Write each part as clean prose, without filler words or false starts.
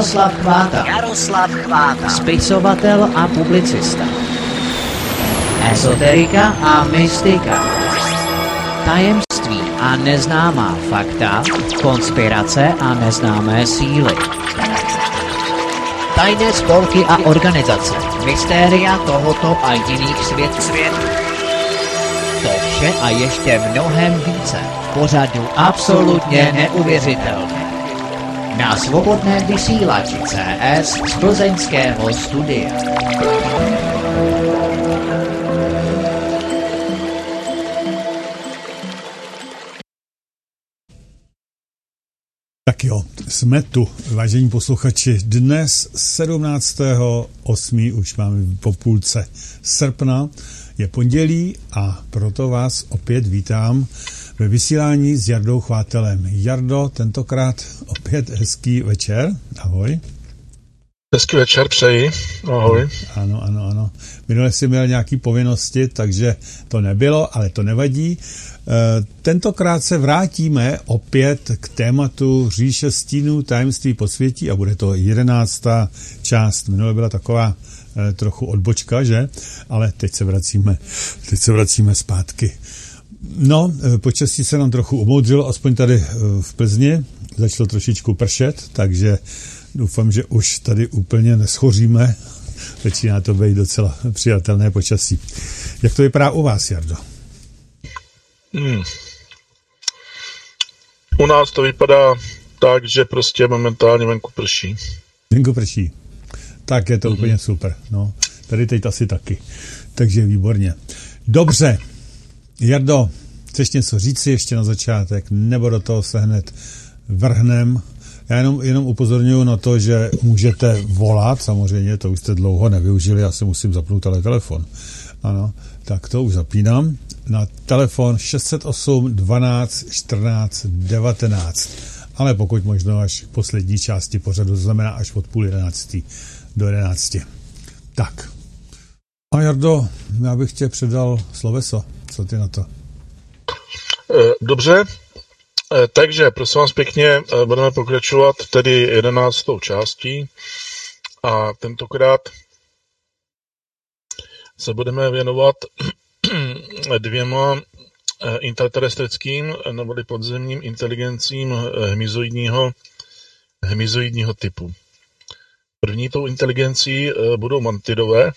Jaroslav Chváta. Spisovatel a publicista. Ezoterika a mystika. Tajemství a neznámá fakta. Konspirace a neznámé síly. Tajné spolky a organizace. Mystéria tohoto a jiných světů. To vše a ještě mnohem více. Pořadu absolutně neuvěřitelné. Na svobodném vysílači CS z plzeňského studia. Tak jo, jsme tu, vážení posluchači. Dnes 17.8. už máme po půlce srpna, je pondělí a proto vás opět vítám ve vysílání s Jardou Chvátelem. Jardo, tentokrát opět hezký večer, ahoj. Hezký večer, přeji, ahoj. Ano. Minule jsi měl nějaké povinnosti, takže to nebylo, ale to nevadí. Tentokrát se vrátíme opět k tématu Říše stínů, tajemství podsvětí a bude to 11. část. Minule byla taková trochu odbočka, že? Ale teď se vracíme zpátky. No, počasí se nám trochu umoudřilo, aspoň tady v Plzni. Začalo trošičku pršet, takže doufám, že už tady úplně neschoříme. Začíná to být docela přijatelné počasí. Jak to vypadá u vás, Jardo? U nás to vypadá tak, že prostě momentálně venku prší. Venku prší. Tak je to úplně super. No, tady teď asi taky. Takže výborně. Dobře. Jardo, chceš něco říci ještě na začátek, nebo do toho se hned vrhnem? Já jenom upozorňuji na to, že můžete volat, samozřejmě, to už jste dlouho nevyužili, já si musím zapnout telefon. Ano, tak to už zapínám. Na telefon 608 12 14 19. Ale pokud možno až k poslední části pořadu, to znamená až od 10:30 do 11. Tak. A Jardo, já bych tě předal sloveso. Co ty na to? Dobře, takže prosím vás pěkně, budeme pokračovat tedy 11. částí a tentokrát se budeme věnovat dvěma interterestrickým neboli podzemním inteligencím hmyzoidního typu. První tou inteligencí budou mantidové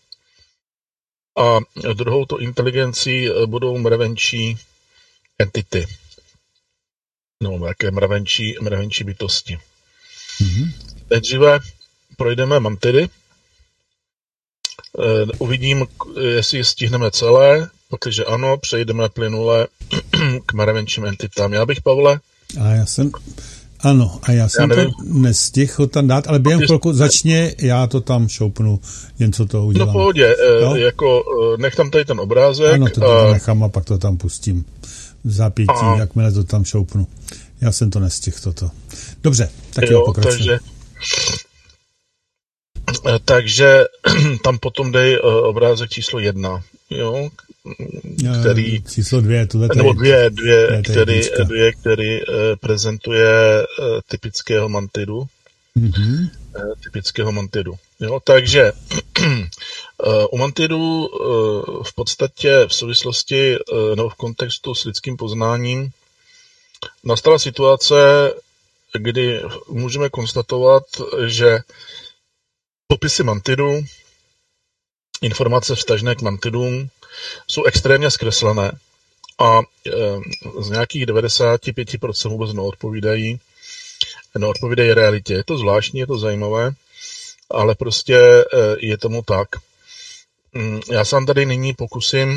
a druhou tou inteligencí budou mravenčí entity. No, jaké mravenčí bytosti. Nejdříve projdeme mantidy. Uvidím, jestli stihneme celé, protože ano, přejdeme plynule k mravenčím entitám. Já bych, Pavle... Já jsem to nestihl tam dát, ale během chvilku začně, já to tam šoupnu, něco toho udělám. No pohodě, nech tam tady ten obrázek. Ano, to tam nechám a pak to tam pustím v zápětí, jakmile to tam šoupnu. Já jsem to nestihl, toto. Dobře, tak jo, pokračuji. Takže tam potom dej obrázek číslo 1, jo, který... Číslo 2, nebo dvě, který prezentuje typického mantidu. Typického mantidu. Jo, takže u mantidu v podstatě v souvislosti nebo v kontextu s lidským poznáním nastala situace, kdy můžeme konstatovat, že popisy mantidu, informace vztažné k mantidům jsou extrémně zkreslené a z nějakých 95% vůbec neodpovídají realitě. Je to zvláštní, je to zajímavé, ale prostě je tomu tak. Já se vám tady nyní pokusím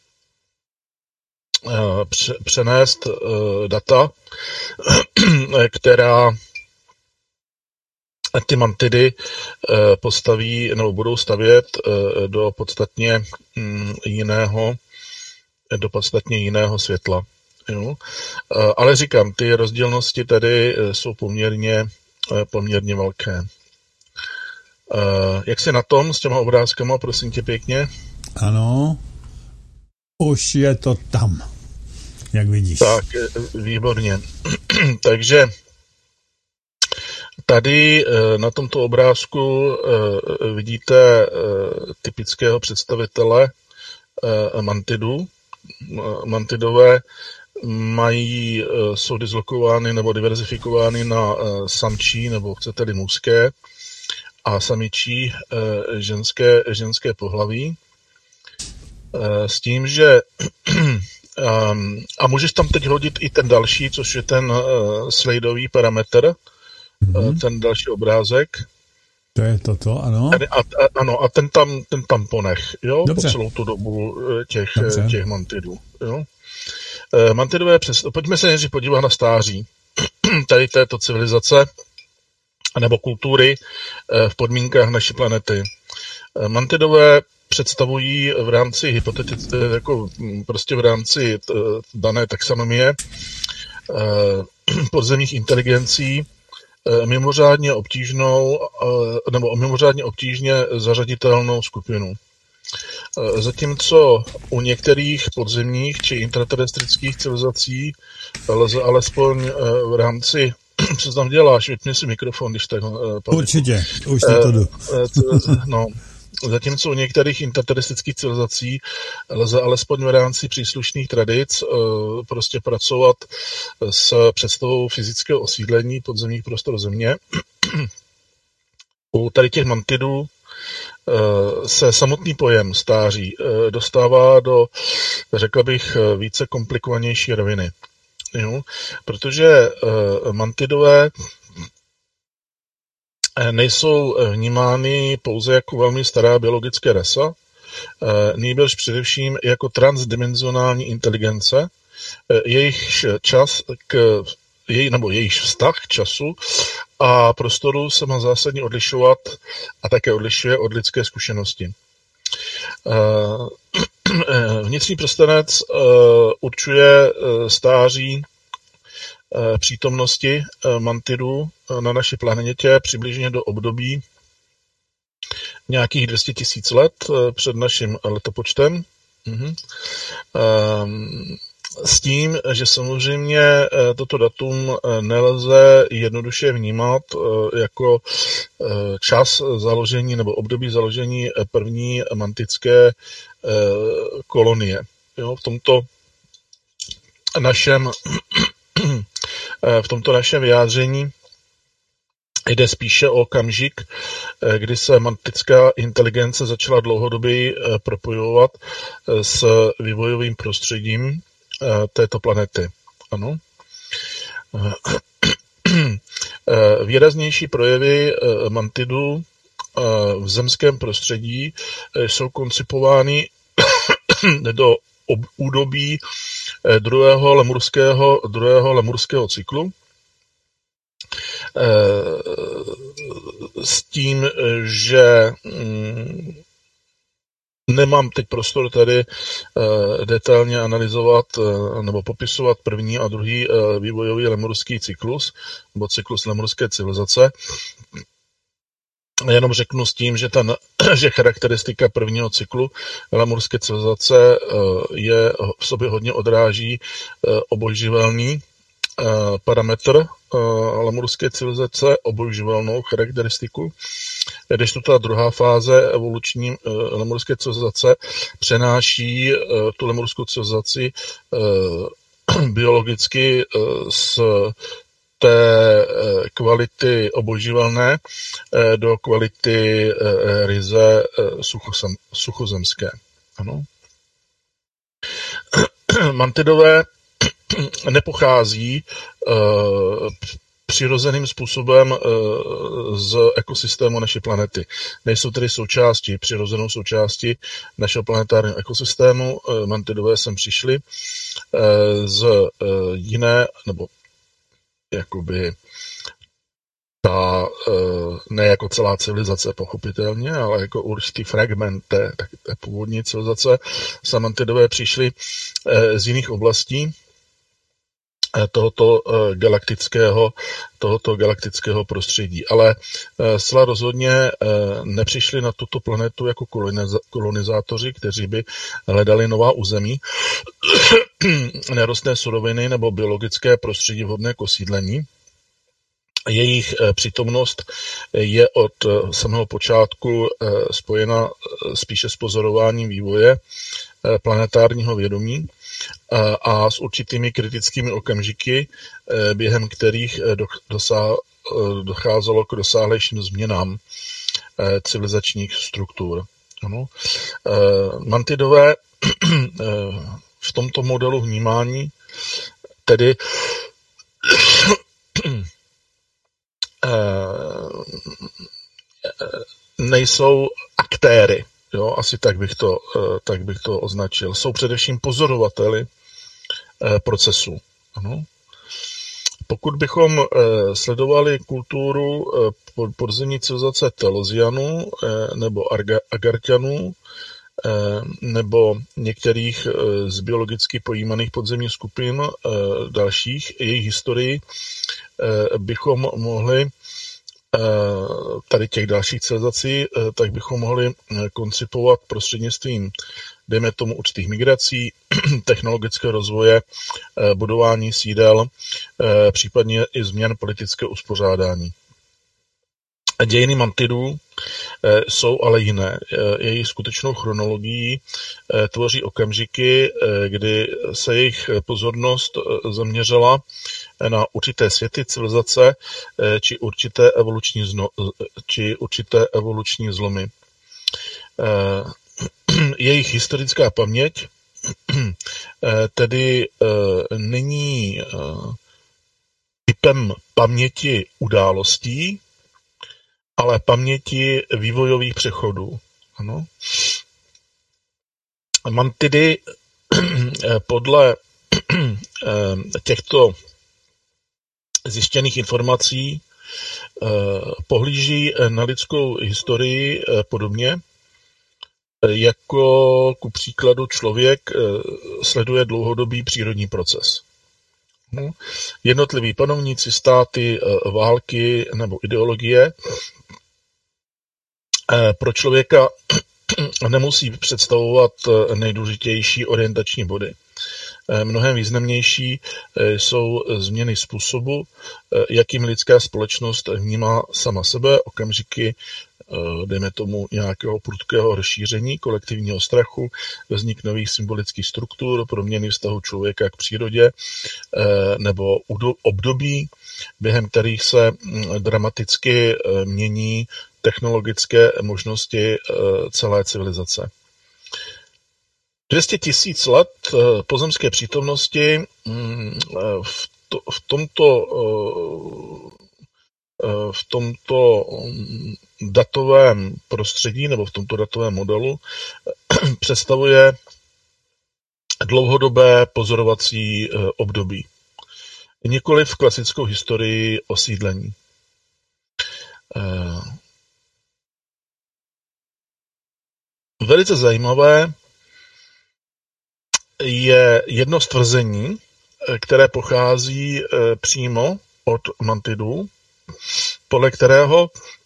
přenést data, která ty mantidy postaví nebo budou stavět do podstatně jiného světla. Jo? Ale říkám, ty rozdílnosti tady jsou poměrně velké. Jak jsi na tom s těma obrázkama, prosím tě pěkně? Ano, už je to tam, jak vidíš. Tak, výborně. Takže Tady na tomto obrázku vidíte typického představitele mantidů. Mantidové jsou dislokovány nebo diverzifikovány na samčí nebo chcete-li mužské a samičí ženské pohlaví. S tím, že a můžeš tam teď hodit i ten další, což je ten sladeový parametr, ten další obrázek. To je toto, ano. Ano, a ten tam ponech, jo, dobře. po celou tu dobu těch mantidů, jo. Mantidové pojďme se nejdřív podívat na stáří tady této civilizace nebo kultury v podmínkách naší planety. Mantidové představují v rámci jako prostě v rámci dané taxonomie podzemních inteligencí mimořádně obtížnou nebo mimořádně obtížně zařaditelnou skupinu. Zatímco u některých podzemních či intraterestrických civilizací lze alespoň v rámci, co tam děláš, vypni si mikrofon, když tak... Určitě, už to jdu. No, zatímco u některých interteristických civilizací lze alespoň v rámci příslušných tradic prostě pracovat s představou fyzického osídlení podzemních prostor Země. U tady těch mantidů se samotný pojem stáří dostává do, řekl bych, více komplikovanější roviny. Jo? Protože mantidové nejsou vnímány pouze jako velmi stará biologická rasa, nýbrž především jako transdimenzionální inteligence, jejich vztah k času a prostoru se má zásadně odlišovat a také odlišuje od lidské zkušenosti. Vnitřní prstenec určuje stáří přítomnosti mantidů na naší planetě přibližně do období nějakých 200 000 let před naším letopočtem. S tím, že samozřejmě toto datum nelze jednoduše vnímat jako čas založení nebo období založení první mantické kolonie. Jo, v tomto našem vyjádření jde spíše o okamžik, kdy se mantická inteligence začala dlouhodobě propojovat s vývojovým prostředím této planety. Ano. Výraznější projevy mantidů v zemském prostředí jsou koncipovány do údobí druhého lemurského cyklu, s tím, že nemám teď prostor tady detailně analyzovat nebo popisovat první a druhý vývojový lemurský cyklus, nebo cyklus lemurské civilizace. Jenom řeknu s tím, že charakteristika prvního cyklu lemurské civilizace v sobě hodně odráží obojživelný parametr lemurské civilizace, obojživelnou charakteristiku, kdežto ta druhá fáze evoluční lemurské civilizace přenáší tu lemurskou civilizaci biologicky z té kvality obojživelné do kvality ryze suchozemské. Ano. Mantidové nepochází přirozeným způsobem z ekosystému naší planety. Nejsou tedy přirozenou součástí našeho planetárního ekosystému. Mantidové sem přišli z jiné, nebo jakoby ne jako celá civilizace pochopitelně, ale jako určitý fragment té původní civilizace. Mantidové přišli z jiných oblastí tohoto galaktického prostředí. Ale zcela rozhodně nepřišli na tuto planetu jako kolonizátoři, kteří by hledali nová území, nerostné suroviny nebo biologické prostředí vhodné k osídlení, Jejich přítomnost je od samého počátku spojena spíše s pozorováním vývoje planetárního vědomí a s určitými kritickými okamžiky, během kterých docházelo k rozsáhlejším změnám civilizačních struktur. Ano. Mantidové v tomto modelu vnímání tedy nejsou aktéry, jo, asi tak bych to označil. Jsou především pozorovateli procesu. Ano. Pokud bychom sledovali kulturu podzemní civilizace Telosianů nebo Agartianů nebo některých z biologicky pojímaných podzemních skupin dalších, jejich historii, bychom mohli tady těch dalších civilizací, tak bychom mohli koncipovat prostřednictvím, dejme tomu, určitých migrací, technologického rozvoje, budování sídel, případně i změn politického uspořádání. Dějiny Mantidů jsou ale jiné. Jejich skutečnou chronologií tvoří okamžiky, kdy se jejich pozornost zaměřila na určité světy, civilizace či určité evoluční zlomy. Jejich historická paměť tedy není typem paměti událostí, ale paměti vývojových přechodů. Ano. Mantidy podle těchto zjištěných informací pohlíží na lidskou historii podobně, jako ku příkladu člověk sleduje dlouhodobý přírodní proces. Jednotliví panovníci, státy, války nebo ideologie pro člověka nemusí představovat nejdůležitější orientační body. Mnohem významnější jsou změny způsobu, jakým lidská společnost vnímá sama sebe, okamžiky, dejme tomu, nějakého prudkého rozšíření kolektivního strachu, vznik nových symbolických struktur, proměny vztahu člověka k přírodě nebo období, během kterých se dramaticky mění technologické možnosti celé civilizace. 200 000 let pozemské přítomnosti v tomto datovém prostředí nebo v tomto datovém modelu představuje dlouhodobé pozorovací období. Nikoliv klasickou historii osídlení. Velice zajímavé je jedno z tvrzení, které pochází přímo od Mantidů, podle kterého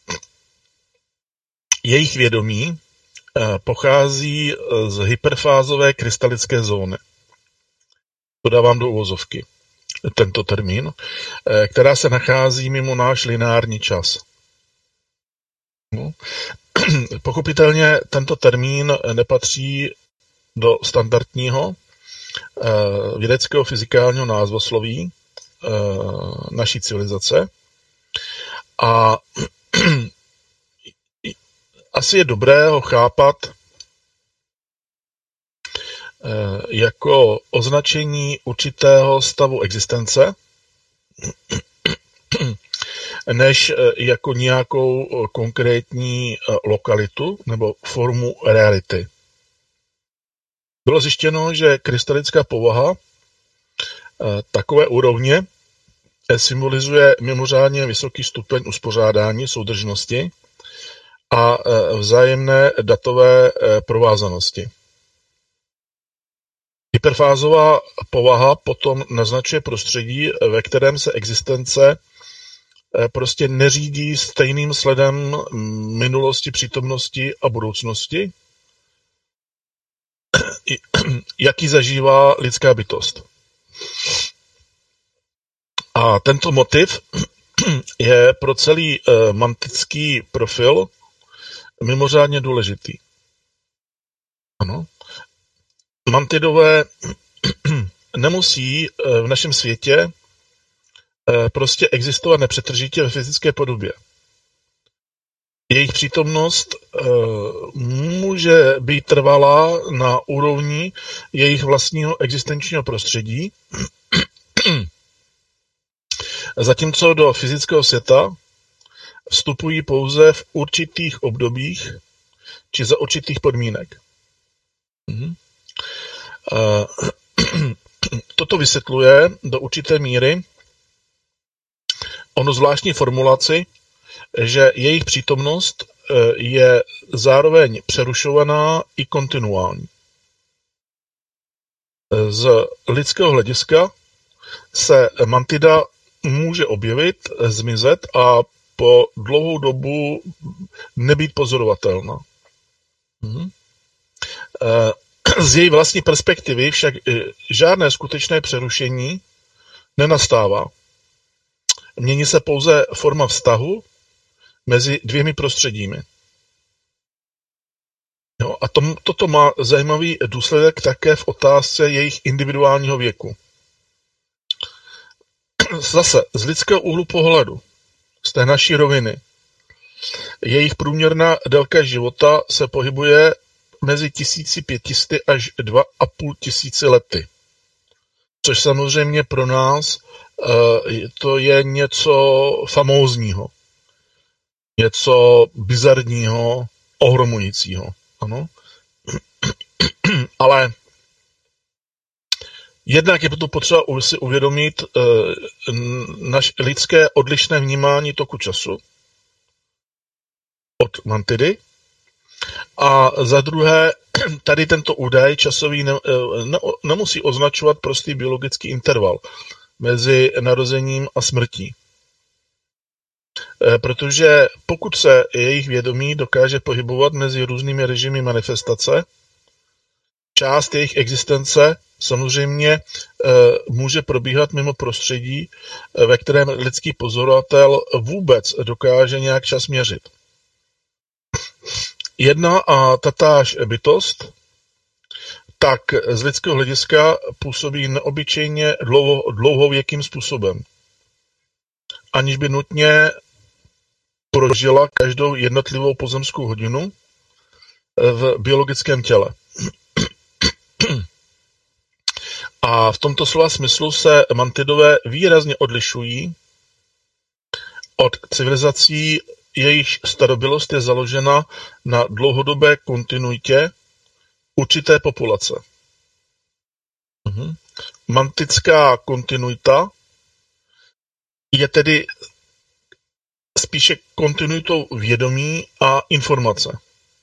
jejich vědomí pochází z hyperfázové krystalické zóny. To dávám do uvozovky, tento termín, která se nachází mimo náš lineární čas. No. Pochopitelně tento termín nepatří do standardního vědeckého fyzikálního názvosloví naší civilizace a asi je dobré ho chápat jako označení určitého stavu existence, než jako nějakou konkrétní lokalitu nebo formu reality. Bylo zjištěno, že krystalická povaha takové úrovně symbolizuje mimořádně vysoký stupeň uspořádání, soudržnosti a vzájemné datové provázanosti. Hyperfázová povaha potom naznačuje prostředí, ve kterém se existence prostě neřídí stejným sledem minulosti, přítomnosti a budoucnosti, jaký zažívá lidská bytost. A tento motiv je pro celý mantický profil mimořádně důležitý. Ano. Mantidové nemusí v našem světě prostě existovat nepřetržitě ve fyzické podobě. Jejich přítomnost může být trvalá na úrovni jejich vlastního existenčního prostředí, zatímco do fyzického světa vstupují pouze v určitých obdobích či za určitých podmínek. Toto vysvětluje do určité míry onu zvláštní formulaci, že jejich přítomnost je zároveň přerušovaná i kontinuální. Z lidského hlediska se mantida může objevit, zmizet a po dlouhou dobu nebýt pozorovatelná. Z její vlastní perspektivy však žádné skutečné přerušení nenastává. Mění se pouze forma vztahu mezi dvěmi prostředími. Jo, a toto má zajímavý důsledek také v otázce jejich individuálního věku. Zase z lidského úhlu pohledu, z té naší roviny, jejich průměrná délka života se pohybuje mezi 1500 až 2500 lety. Což samozřejmě pro nás to je něco famózního. Něco bizarního, ohromujícího. Ano. Ale jednak je to potřeba si uvědomit naše lidské odlišné vnímání toku času od mantidy. A za druhé, tady tento údaj časový nemusí označovat prostý biologický interval mezi narozením a smrtí. Protože pokud se jejich vědomí dokáže pohybovat mezi různými režimy manifestace, část jejich existence samozřejmě může probíhat mimo prostředí, ve kterém lidský pozorovatel vůbec dokáže nějak čas měřit. Jedna a tatáž bytost tak z lidského hlediska působí neobyčejně dlouhověkým způsobem, aniž by nutně prožila každou jednotlivou pozemskou hodinu v biologickém těle. A v tomto slova smyslu se mantidové výrazně odlišují od civilizací, jejichž starobilost je založena na dlouhodobé kontinuitě určité populace. Mantická kontinuita je tedy spíše kontinuitou vědomí a informace.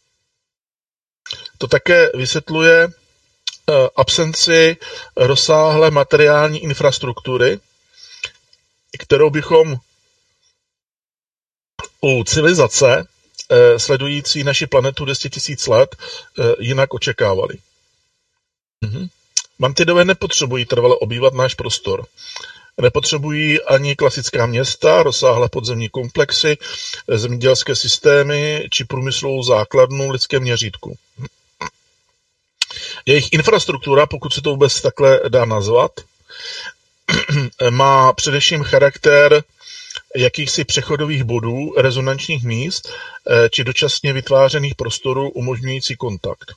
To také vysvětluje absenci rozsáhlé materiální infrastruktury, kterou bychom u civilizace sledující naši planetu 200 000 let jinak očekávali. Mantidové nepotřebují trvale obývat náš prostor. Nepotřebují ani klasická města, rozsáhlé podzemní komplexy, zemědělské systémy či průmyslovou základnu v lidském měřítku. Jejich infrastruktura, pokud se to vůbec takhle dá nazvat, má především charakter jakýchsi přechodových bodů, rezonančních míst či dočasně vytvářených prostorů umožňující kontakt.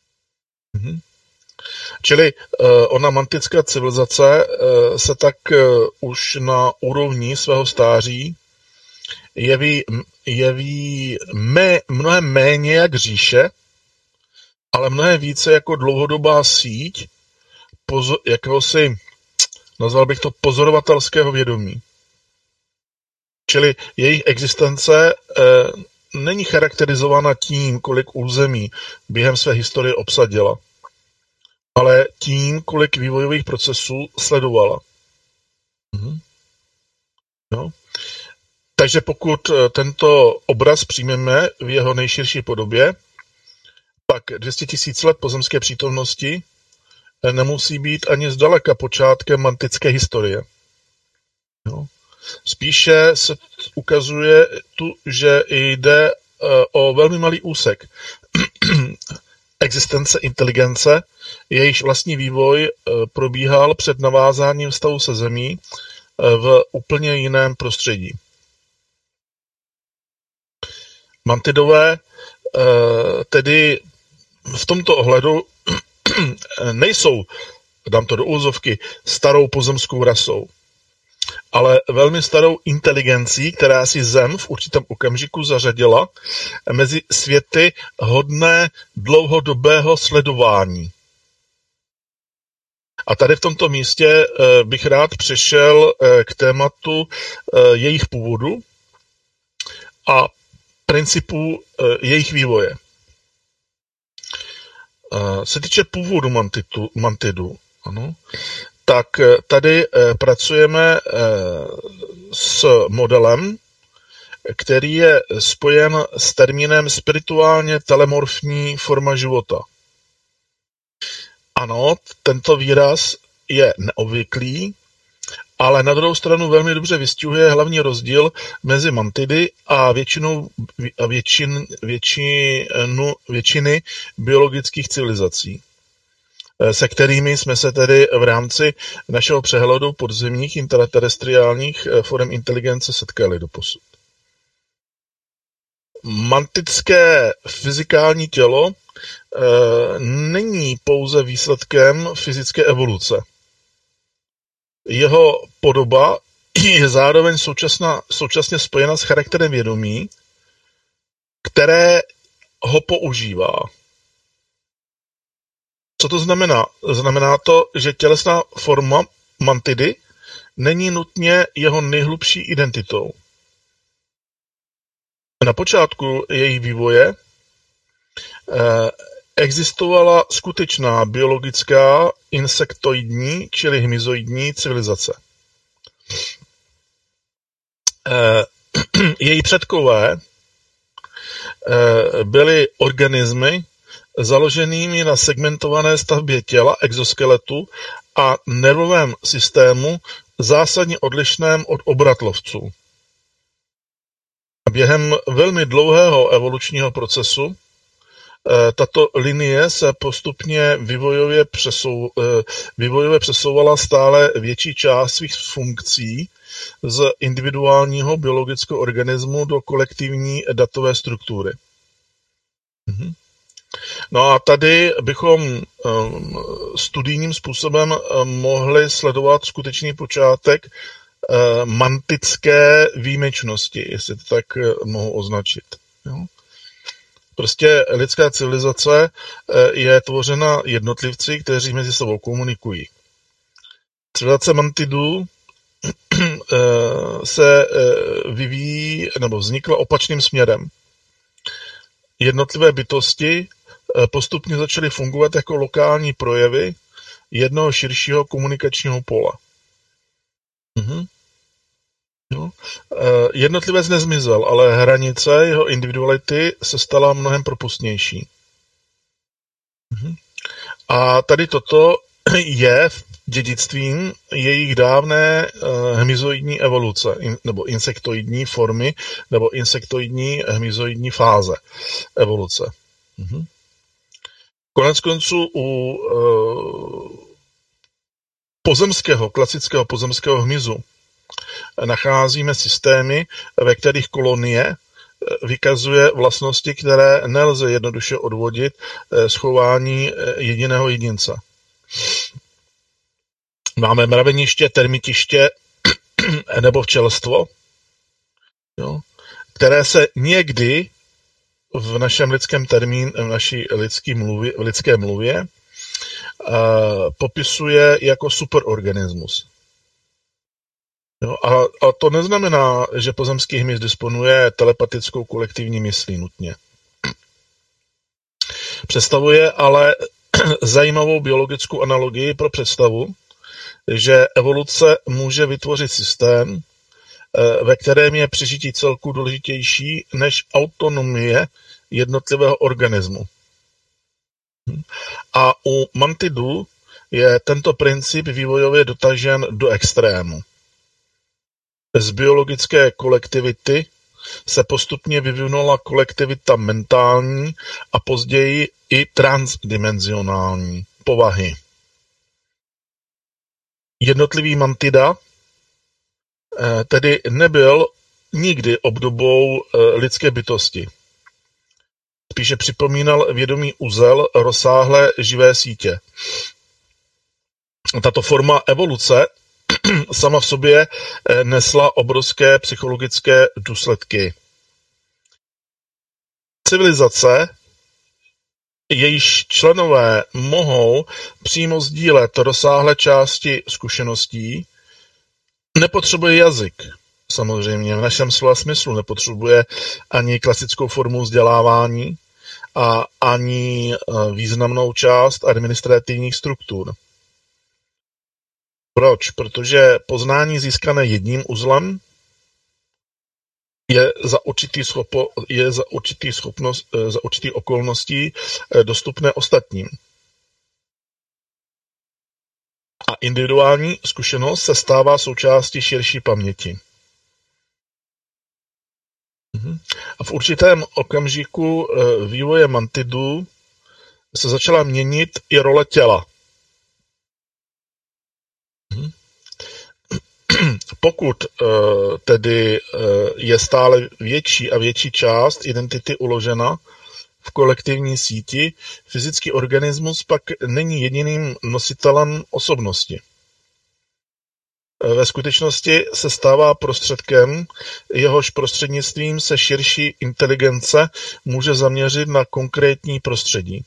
Čili ona mantická civilizace se tak už na úrovni svého stáří jeví mnohem méně jak říše, ale mnohem více jako dlouhodobá síť jakéhosi, nazval bych to, pozorovatelského vědomí. Čili jejich existence není charakterizována tím, kolik území během své historie obsadila, ale tím, kolik vývojových procesů sledovala. No. Takže pokud tento obraz přijmeme v jeho nejširší podobě, pak 200 000 let pozemské přítomnosti nemusí být ani zdaleka počátkem mantické historie. No. Spíše se ukazuje tu, že jde o velmi malý úsek existence inteligence, jejíž vlastní vývoj probíhal před navázáním vztahu se Zemí v úplně jiném prostředí. Mantidové tedy v tomto ohledu nejsou, dám to do úzovky, starou pozemskou rasou, ale velmi starou inteligencí, která si Zem v určitém okamžiku zařadila mezi světy hodné dlouhodobého sledování. A tady v tomto místě bych rád přešel k tématu jejich původu a principů jejich vývoje. Se týče původu mantidu, ano, tak tady pracujeme s modelem, který je spojen s termínem spirituálně telemorfní forma života. Ano, tento výraz je neobvyklý, ale na druhou stranu velmi dobře vystihuje hlavní rozdíl mezi mantidy a většiny biologických civilizací, se kterými jsme se tedy v rámci našeho přehledu podzemních interterestriálních forem inteligence setkali doposud. Mantidské fyzikální tělo není pouze výsledkem fyzické evoluce. Jeho podoba je zároveň současně spojena s charakterem vědomí, které ho používá. Co to znamená? Znamená to, že tělesná forma mantidy není nutně jeho nejhlubší identitou. Na počátku jejich vývoje existovala skutečná biologická insektoidní, čili hmyzoidní civilizace. Její předkové byly organismy založenými na segmentované stavbě těla, exoskeletu a nervovém systému zásadně odlišném od obratlovců. Během velmi dlouhého evolučního procesu tato linie se postupně vývojově přesouvala stále větší část svých funkcí z individuálního biologického organismu do kolektivní datové struktury. No a tady bychom studijním způsobem mohli sledovat skutečný počátek mantidské výjimečnosti, jestli to tak mohu označit. Jo? Prostě lidská civilizace je tvořena jednotlivci, kteří mezi sebou komunikují. Civilizace mantidů se vyvíjí nebo vznikla opačným směrem. Jednotlivé bytosti postupně začaly fungovat jako lokální projevy jednoho širšího komunikačního pole. No. Jednotlivec nezmizel, ale hranice jeho individuality se stala mnohem propustnější. A tady toto je dědictvím jejich dávné hmyzoidní evoluce, nebo insektoidní formy, nebo insektoidní hmyzoidní fáze evoluce. Konec konců u klasického pozemského hmyzu nacházíme systémy, ve kterých kolonie vykazuje vlastnosti, které nelze jednoduše odvodit z chování jediného jedince. Máme mraveniště, termitiště nebo včelstvo, jo, které se někdy v našem lidském termínu, v naší lidské mluvě popisuje jako superorganismus. Jo, a to neznamená, že pozemský hmyz disponuje telepatickou kolektivní myslí nutně. Představuje ale zajímavou biologickou analogii pro představu, že evoluce může vytvořit systém, ve kterém je přežití celku důležitější než autonomie jednotlivého organismu. A u mantidů je tento princip vývojově dotažen do extrému. Z biologické kolektivity se postupně vyvinula kolektivita mentální a později i transdimenzionální povahy. Jednotlivý mantida tedy nebyl nikdy obdobou lidské bytosti. Spíše připomínal vědomý uzel rozsáhlé živé sítě. Tato forma evoluce sama v sobě nesla obrovské psychologické důsledky. Civilizace, jejíž členové mohou přímo sdílet rozsáhlé části zkušeností, nepotřebuje jazyk. Samozřejmě v našem slova smyslu nepotřebuje ani klasickou formu vzdělávání a ani významnou část administrativních struktur. Proč? Protože poznání získané jedním uzlem je za určitých okolností dostupné ostatním. A individuální zkušenost se stává součástí širší paměti. A v určitém okamžiku vývoje mantidů se začala měnit i role těla. Pokud tedy je stále větší a větší část identity uložena v kolektivní síti, fyzický organismus pak není jediným nositelem osobnosti. Ve skutečnosti se stává prostředkem, jehož prostřednictvím se širší inteligence může zaměřit na konkrétní prostředí.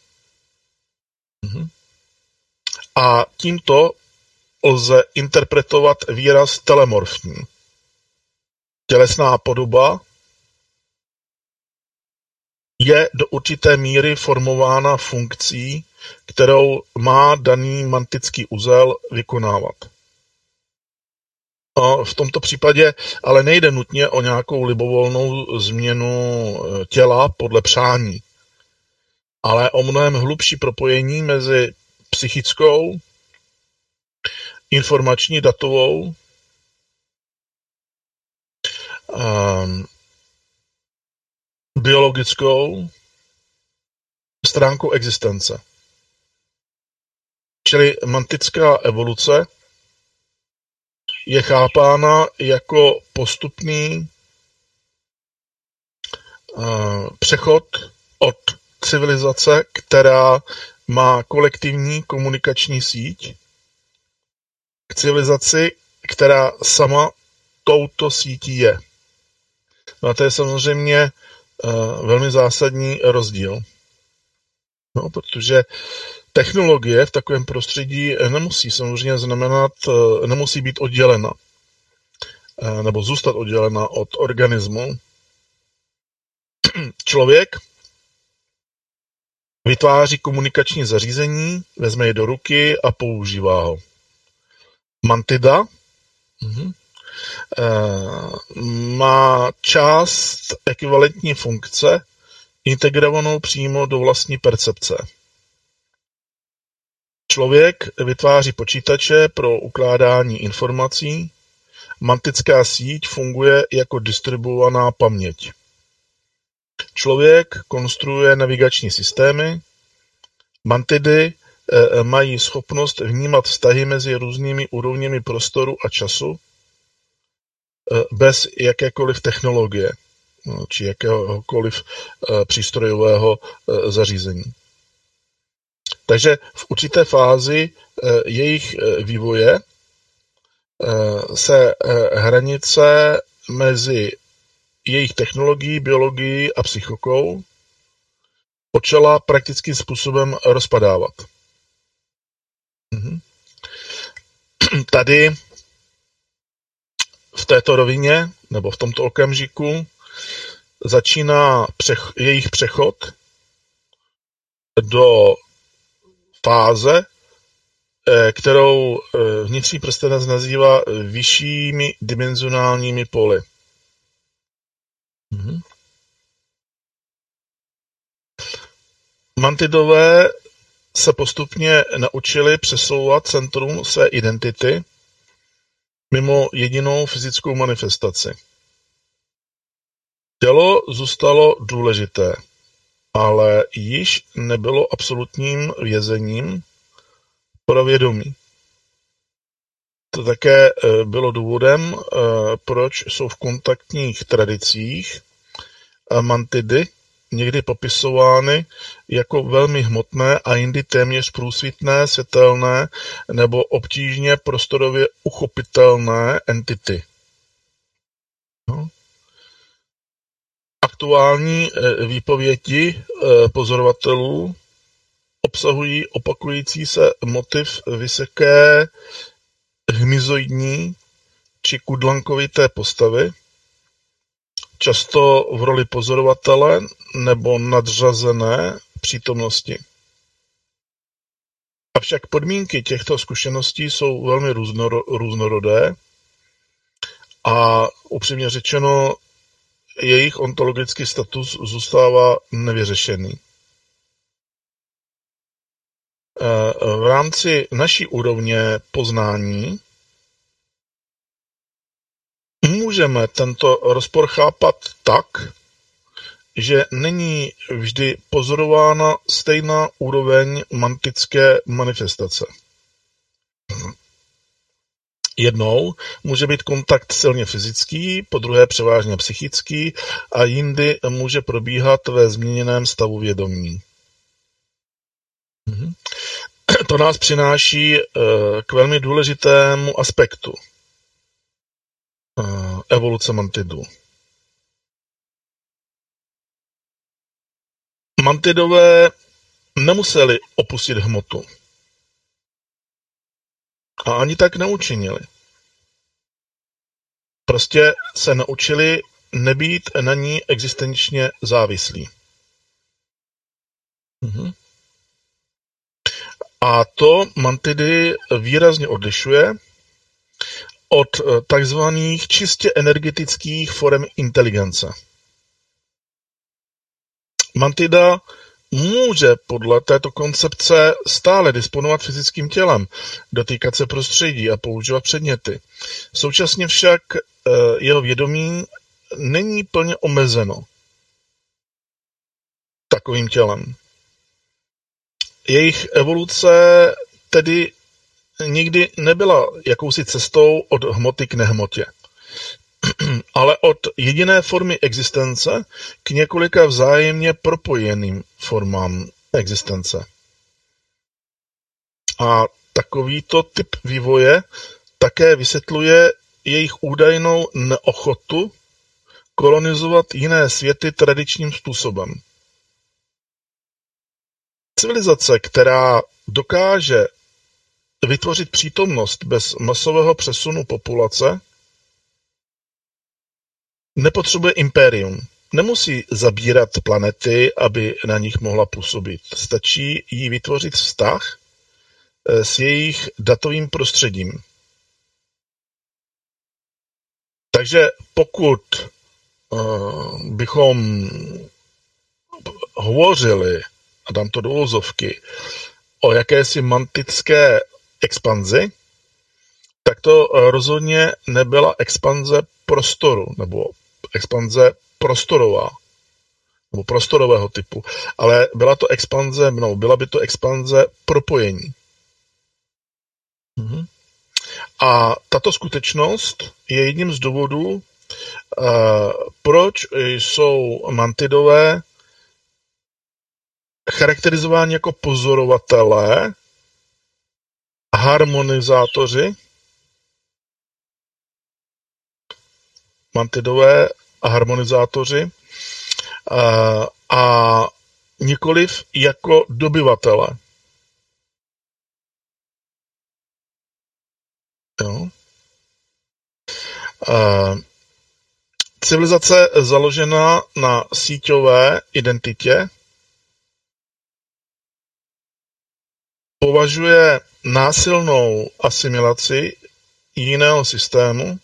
A tímto lze interpretovat výraz telemorfní. Tělesná podoba je do určité míry formována funkcí, kterou má daný mantický uzel vykonávat. A v tomto případě ale nejde nutně o nějakou libovolnou změnu těla podle přání, ale o mnohem hlubší propojení mezi psychickou, informační, datovou, biologickou stránkou existence. Čili mantická evoluce je chápána jako postupný přechod od civilizace, která má kolektivní komunikační síť, k civilizaci, která sama touto sítí je. No a to je samozřejmě velmi zásadní rozdíl. No, protože technologie v takovém prostředí nemusí samozřejmě znamenat, nemusí být oddělena nebo zůstat oddělena od organismu. Člověk vytváří komunikační zařízení, vezme je do ruky a používá ho. Mantida má část ekvivalentní funkce integrovanou přímo do vlastní percepce. Člověk vytváří počítače pro ukládání informací, mantická síť funguje jako distribuovaná paměť. Člověk konstruuje navigační systémy, mantidy mají schopnost vnímat vztahy mezi různými úrovněmi prostoru a času bez jakékoliv technologie či jakéhokoliv přístrojového zařízení. Takže v určité fázi jejich vývoje se hranice mezi jejich technologií, biologií a psychikou počala praktickým způsobem rozpadávat. Tady v této rovině, nebo v tomto okamžiku, začíná jejich přechod do fáze, kterou vnitřní prstenec nazývá vyššími dimenzionálními poli. Mantidové se postupně naučili přesouvat centrum své identity mimo jedinou fyzickou manifestaci. Tělo zůstalo důležité, ale již nebylo absolutním vězením pro vědomí. To také bylo důvodem, proč jsou v kontaktních tradicích mantidy někdy popisovány jako velmi hmotné a jindy téměř průsvitné, světelné nebo obtížně prostorově uchopitelné entity. No. Aktuální výpovědi pozorovatelů obsahují opakující se motiv vysoké hmyzoidní či kudlankovité postavy, často v roli pozorovatele nebo nadřazené přítomnosti. Avšak podmínky těchto zkušeností jsou velmi různorodé a upřímně řečeno jejich ontologický status zůstává nevyřešený. V rámci naší úrovně poznání můžeme tento rozpor chápat tak, že není vždy pozorována stejná úroveň mantické manifestace. Jednou může být kontakt silně fyzický, podruhé převážně psychický a jindy může probíhat ve změněném stavu vědomí. To nás přináší k velmi důležitému aspektu evoluce mantidů. Mantidové nemuseli opustit hmotu. A ani tak neučinili. Prostě se naučili nebýt na ní existenčně závislí. A to mantidy výrazně odlišuje od takzvaných čistě energetických forem inteligence. Mantida může podle této koncepce stále disponovat fyzickým tělem, dotýkat se prostředí a používat předměty. Současně však jeho vědomí není plně omezeno takovým tělem. Jejich evoluce tedy nikdy nebyla jakousi cestou od hmoty k nehmotě, ale od jediné formy existence k několika vzájemně propojeným formám existence. A takovýto typ vývoje také vysvětluje jejich údajnou neochotu kolonizovat jiné světy tradičním způsobem. Civilizace, která dokáže vytvořit přítomnost bez masového přesunu populace, nepotřebuje impérium. Nemusí zabírat planety, aby na nich mohla působit. Stačí jí vytvořit vztah s jejich datovým prostředím. Takže pokud bychom hovořili, a dám to do uvozovky, o jakési mantické expanzi, tak to rozhodně nebyla expanze prostoru, nebo expanze prostorová, nebo prostorového typu, ale byla by to expanze propojení. A tato skutečnost je jedním z důvodů, proč jsou mantidové charakterizováni jako pozorovatelé, harmonizátoři, mantidové a harmonizátoři a nikoliv jako dobyvatele. Jo. Civilizace založená na síťové identitě považuje násilnou asimilaci jiného systému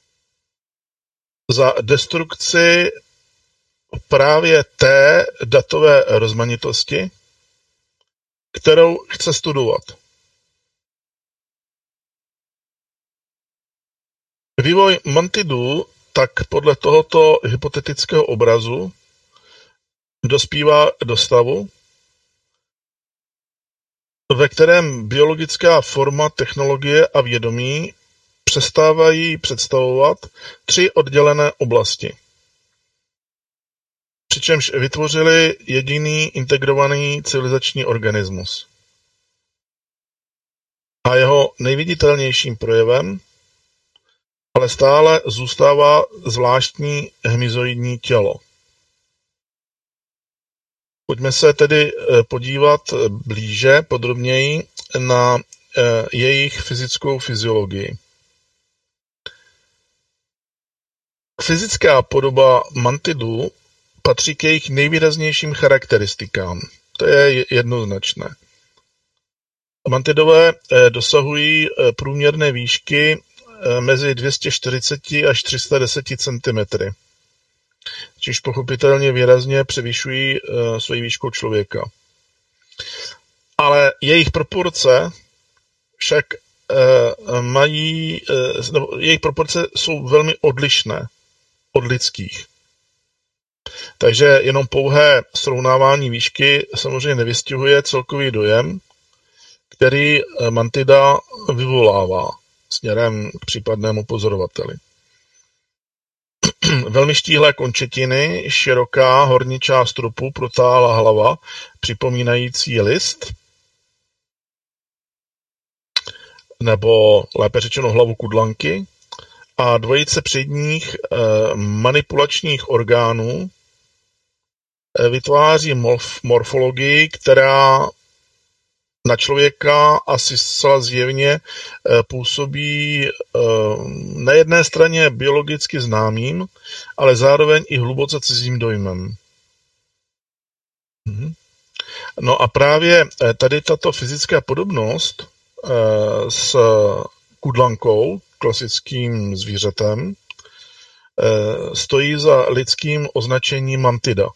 za destrukci právě té datové rozmanitosti, kterou chce studovat. Vývoj mantidů tak podle tohoto hypotetického obrazu dospívá do stavu, ve kterém biologická forma, technologie a vědomí přestávají představovat 3 oddělené oblasti. Přičemž vytvořili jediný integrovaný civilizační organismus. A jeho nejviditelnějším projevem ale stále zůstává zvláštní hmyzoidní tělo. Pojďme se tedy podívat blíže, podrobněji na jejich fyzickou fyziologii. Fyzická podoba mantidů patří k jejich nejvýraznějším charakteristikám. To je jednoznačné. Mantidové dosahují průměrné výšky mezi 240 až 310 cm, čímž pochopitelně výrazně převyšují svoji výšku člověka. Ale jejich proporce však jejich proporce jsou velmi odlišné od lidských. Takže jenom pouhé srovnávání výšky samozřejmě nevystihuje celkový dojem, který mantida vyvolává směrem k případnému pozorovateli. Velmi štíhlé končetiny, široká horní část trupu, protáhlá hlava, připomínající list, nebo lépe řečeno hlavu kudlanky, a dvojice předních manipulačních orgánů vytváří morfologii, která na člověka asi zcela zjevně působí na jedné straně biologicky známým, ale zároveň i hluboce cizím dojmem. No a právě tady tato fyzická podobnost s kudlankou, klasickým zvířetem, stojí za lidským označením mantida.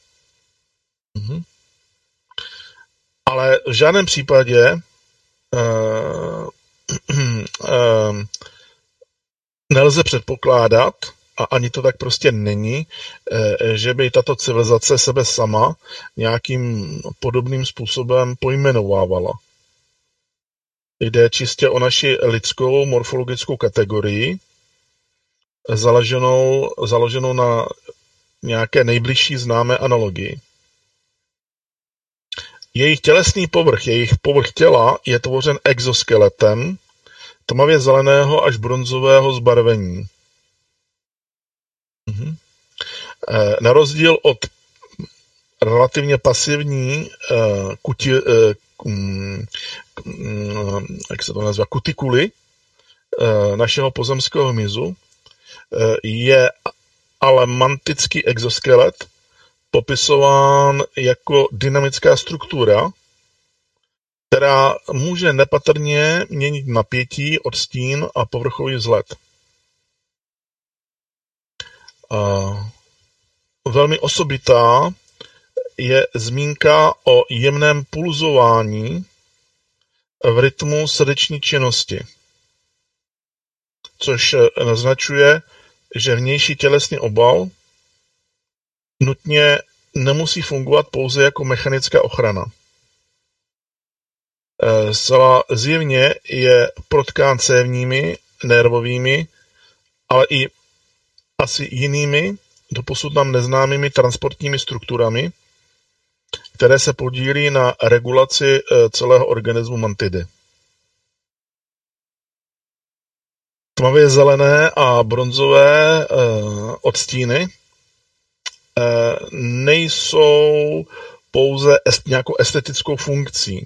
Ale v žádném případě nelze předpokládat, a ani to tak prostě není, že by tato civilizace sebe sama nějakým podobným způsobem pojmenovávala. Jde čistě o naši lidskou morfologickou kategorii, založenou na nějaké nejbližší známé analogii. Jejich tělesný povrch, jejich povrch těla je tvořen exoskeletem tmavě zeleného až bronzového zbarvení. Na rozdíl od relativně pasivní kutikuly našeho pozemského hmyzu je ale mantický exoskelet popisován jako dynamická struktura, která může nepatrně měnit napětí, odstín a povrchový vzhled. Velmi osobitá je zmínka o jemném pulzování v rytmu srdeční činnosti, což naznačuje, že vnější tělesný obal nutně nemusí fungovat pouze jako mechanická ochrana. Zcela zjevně je protkán cévními, nervovými, ale i asi jinými, doposud nám neznámými transportními strukturami, které se podílí na regulaci celého organismu mantidy. Tmavě zelené a bronzové odstíny nejsou pouze nějakou estetickou funkcí.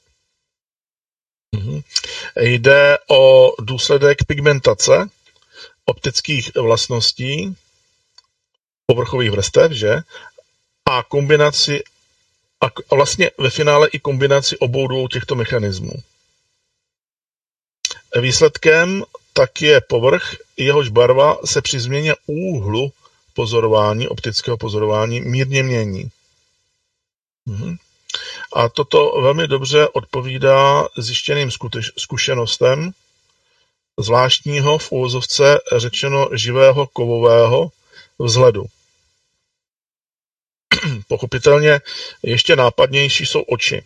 Jde o důsledek pigmentace optických vlastností povrchových vrstev, že? A kombinaci a vlastně ve finále i kombinaci obou dvou těchto mechanismů. Výsledkem tak je povrch, jehož barva se při změně úhlu pozorování, optického pozorování, mírně mění. A toto velmi dobře odpovídá zjištěným zkušenostem zvláštního v uvozovce řečeno živého kovového vzhledu. Pochopitelně ještě nápadnější jsou oči.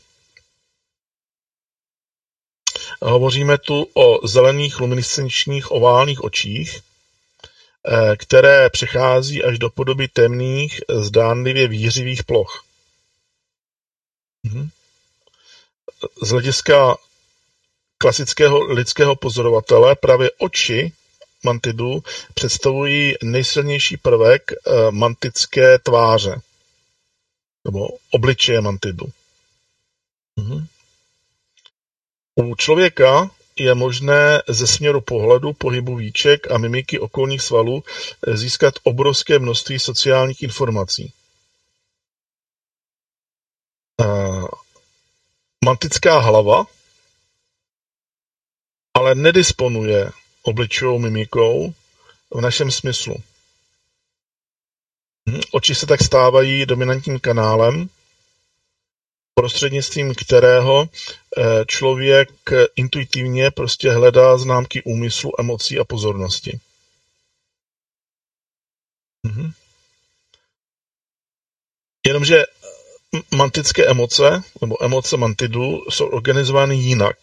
Hovoříme tu o zelených luminescenčních oválných očích, které přechází až do podoby temných, zdánlivě výřivých ploch. Z hlediska klasického lidského pozorovatele právě oči mantidů představují nejsilnější prvek mantické tváře nebo obličeje mantidu. U člověka je možné ze směru pohledu, pohybu víček a mimiky okolních svalů získat obrovské množství sociálních informací. Mantická hlava ale nedisponuje obličejovou mimikou v našem smyslu. Oči se tak stávají dominantním kanálem, prostřednictvím kterého člověk intuitivně prostě hledá známky úmyslu, emocí a pozornosti. Jenomže mantické emoce, nebo emoce mantidů, jsou organizovány jinak.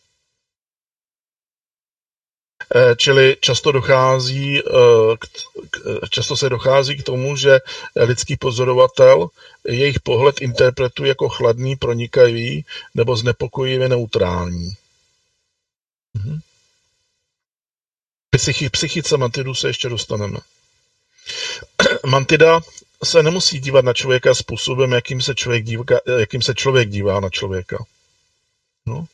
Čili často se dochází k tomu, že lidský pozorovatel jejich pohled interpretuje jako chladný, pronikavý nebo znepokojivě neutrální. Psychice mantidů se ještě dostaneme. Mantida se nemusí dívat na člověka způsobem, jakým se člověk dívá na člověka. No.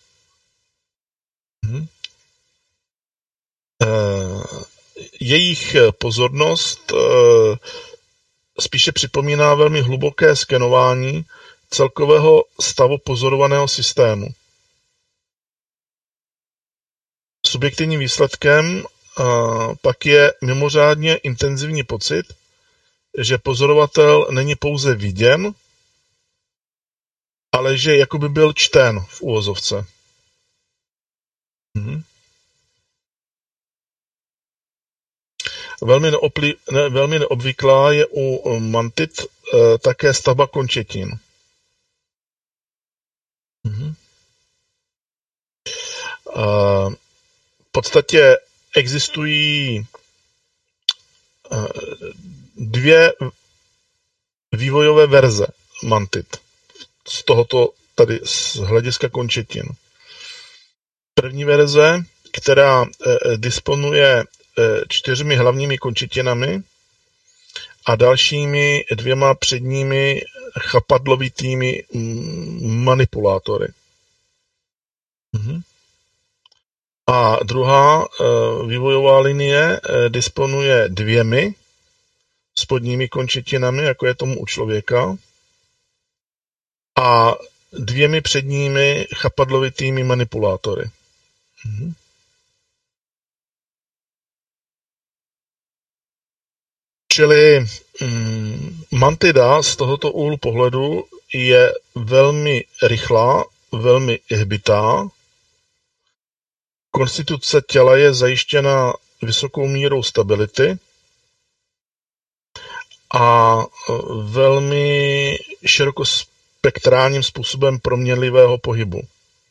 Jejich pozornost spíše připomíná velmi hluboké skenování celkového stavu pozorovaného systému. Subjektivním výsledkem pak je mimořádně intenzivní pocit, že pozorovatel není pouze viděn, ale že jakoby byl čten v uvozovce. Velmi neobvyklá je u mantid také stavba končetin. V podstatě existují dvě vývojové verze mantid z tohoto tady z hlediska končetin. První verze, která disponuje 4 hlavními končetinami a dalšími 2 předními chapadlovitými manipulátory. A druhá vývojová linie disponuje 2 spodními končetinami, jako je tomu u člověka, a 2 předními chapadlovitými manipulátory. Čili mantida z tohoto úhlu pohledu je velmi rychlá, velmi hbitá. Konstituce těla je zajištěna vysokou mírou stability a velmi širokospektrálním způsobem proměnlivého pohybu.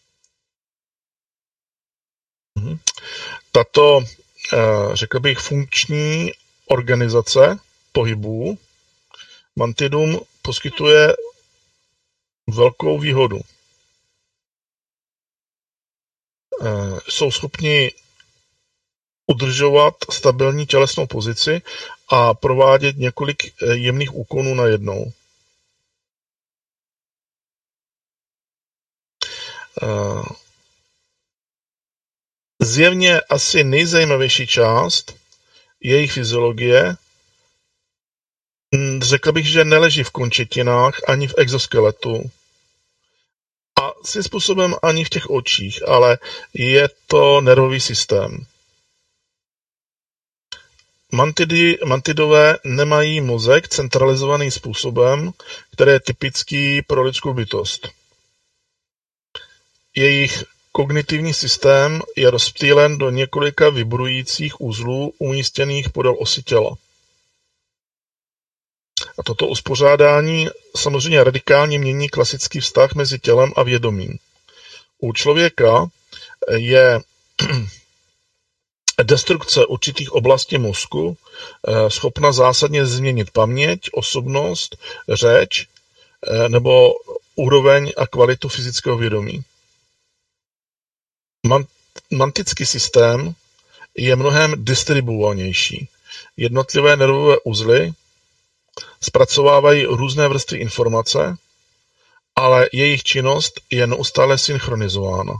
Tato, řekl bych, funkční organizace pohybů mantidům poskytuje velkou výhodu. Jsou schopni udržovat stabilní tělesnou pozici a provádět několik jemných úkonů najednou. Zjevně asi nejzajímavější část jejich fyziologie, řekl bych, že neleží v končetinách ani v exoskeletu a svým způsobem ani v těch očích, ale je to nervový systém. Mantidové nemají mozek centralizovaný způsobem, který je typický pro lidskou bytost. Jejich kognitivní systém je rozptýlen do několika vibrujících uzlů umístěných podél osy těla. A toto uspořádání samozřejmě radikálně mění klasický vztah mezi tělem a vědomím. U člověka je destrukce určitých oblastí mozku schopna zásadně změnit paměť, osobnost, řeč nebo úroveň a kvalitu fyzického vědomí. Mantický systém je mnohem distribuovanější. Jednotlivé nervové uzly zpracovávají různé vrstvy informace, ale jejich činnost je neustále synchronizována.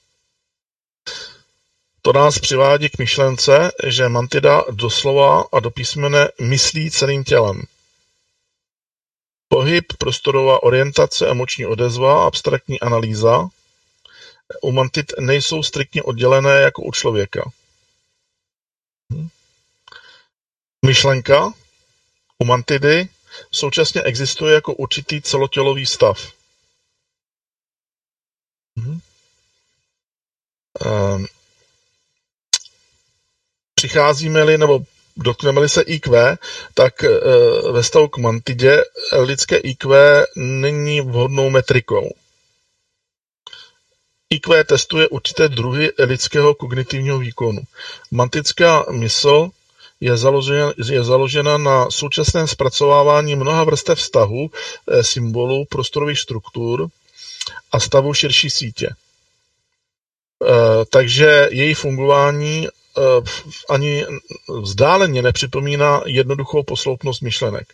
To nás přivádí k myšlence, že mantida doslova a do písmene myslí celým tělem. Pohyb, prostorová orientace, emoční odezva, abstraktní analýza u mantid nejsou striktně oddělené jako u člověka. Myšlenka u mantidy současně existuje jako určitý celotělový stav. Přicházíme-li nebo dotkneme-li se IQ, tak ve vztahu k mantidě lidské IQ není vhodnou metrikou. IQ testuje určité druhy lidského kognitivního výkonu. Mantická mysl je založena na současném zpracovávání mnoha vrstev vztahu, symbolů, prostorových struktur a stavu širší sítě. Takže její fungování ani vzdáleně nepřipomíná jednoduchou posloupnost myšlenek.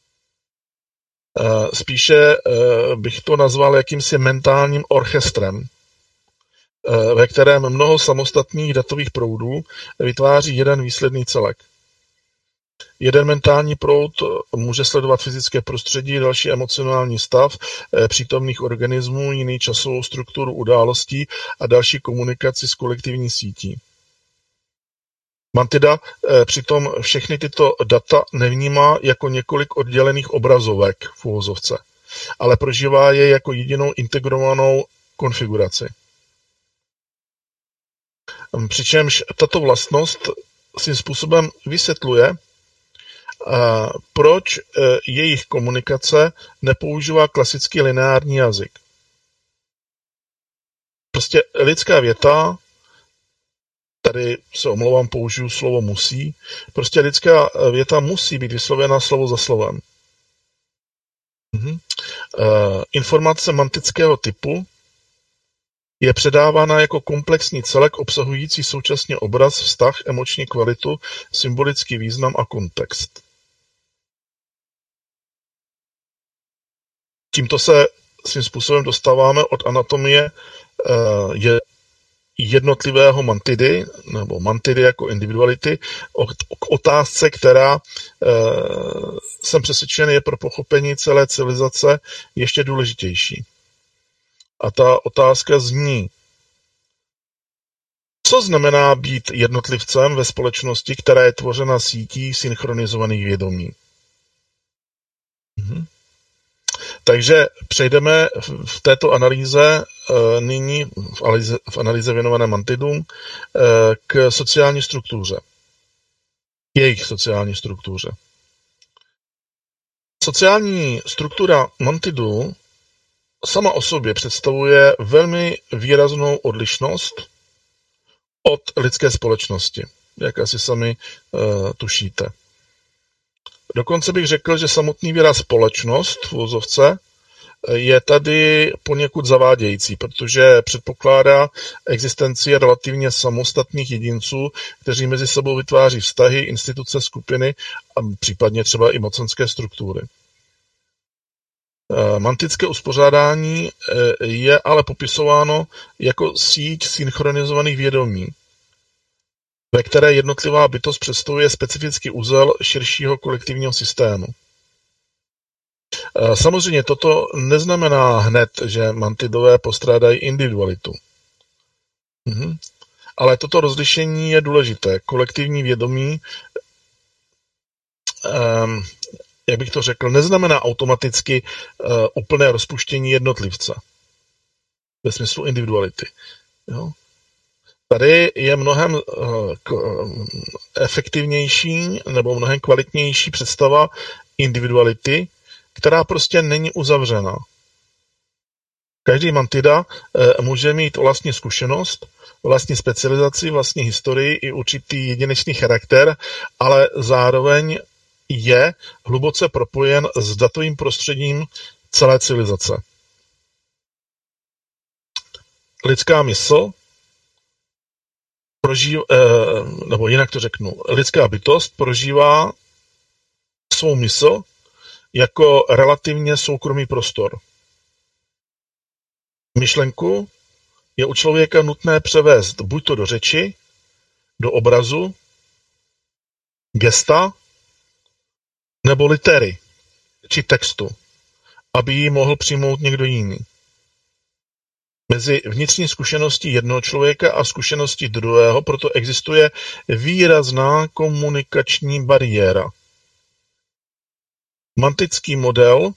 Spíše bych to nazval jakýmsi mentálním orchestrem, ve kterém mnoho samostatných datových proudů vytváří jeden výsledný celek. Jeden mentální proud může sledovat fyzické prostředí, další emocionální stav přítomných organismů, jiný časovou strukturu událostí a další komunikaci s kolektivní sítí. Mantida přitom všechny tyto data nevnímá jako několik oddělených obrazovek v uvozovce, ale prožívá je jako jedinou integrovanou konfiguraci. Přičemž tato vlastnost svým způsobem vysvětluje, proč jejich komunikace nepoužívá klasický lineární jazyk. Prostě lidská věta, tady se omlouvám, použiju slovo musí, prostě lidská věta musí být vyslovena slovo za slovem. Informace mantického typu je předávána jako komplexní celek obsahující současně obraz, vztah, emoční kvalitu, symbolický význam a kontext. Tímto se svým způsobem dostáváme od anatomie jednotlivého mantidy, nebo mantidy jako individuality, k otázce, která jsem přesvědčen je pro pochopení celé civilizace ještě důležitější. A ta otázka zní, co znamená být jednotlivcem ve společnosti, která je tvořena sítí synchronizovaných vědomí. Takže přejdeme v této analýze nyní, v analýze věnované mantidům, k sociální struktuře. Jejich sociální struktuře. Sociální struktura mantidů sama o sobě představuje velmi výraznou odlišnost od lidské společnosti, jak asi sami tušíte. Dokonce bych řekl, že samotný výraz společnost v uvozovce je tady poněkud zavádějící, protože předpokládá existenci relativně samostatných jedinců, kteří mezi sebou vytváří vztahy, instituce, skupiny a případně třeba i mocenské struktury. Mantické uspořádání je ale popisováno jako síť synchronizovaných vědomí, ve které jednotlivá bytost představuje specifický uzel širšího kolektivního systému. Samozřejmě toto neznamená hned, že mantidové postrádají individualitu. Ale toto rozlišení je důležité. Kolektivní vědomí, jak bych to řekl, neznamená automaticky úplné rozpuštění jednotlivce ve smyslu individuality. Jo? Tady je mnohem efektivnější nebo mnohem kvalitnější představa individuality, která prostě není uzavřená. Každý mantida může mít vlastní zkušenost, vlastní specializaci, vlastní historii i určitý jedinečný charakter, ale zároveň je hluboce propojen s datovým prostředím celé civilizace. Lidská mysl nebo jinak to řeknu, lidská bytost prožívá svou mysl jako relativně soukromý prostor. Myšlenku je u člověka nutné převést buď to do řeči, do obrazu, gesta, nebo litery, či textu, aby ji mohl přijmout někdo jiný. Mezi vnitřní zkušeností jednoho člověka a zkušeností druhého proto existuje výrazná komunikační bariéra. Mantický model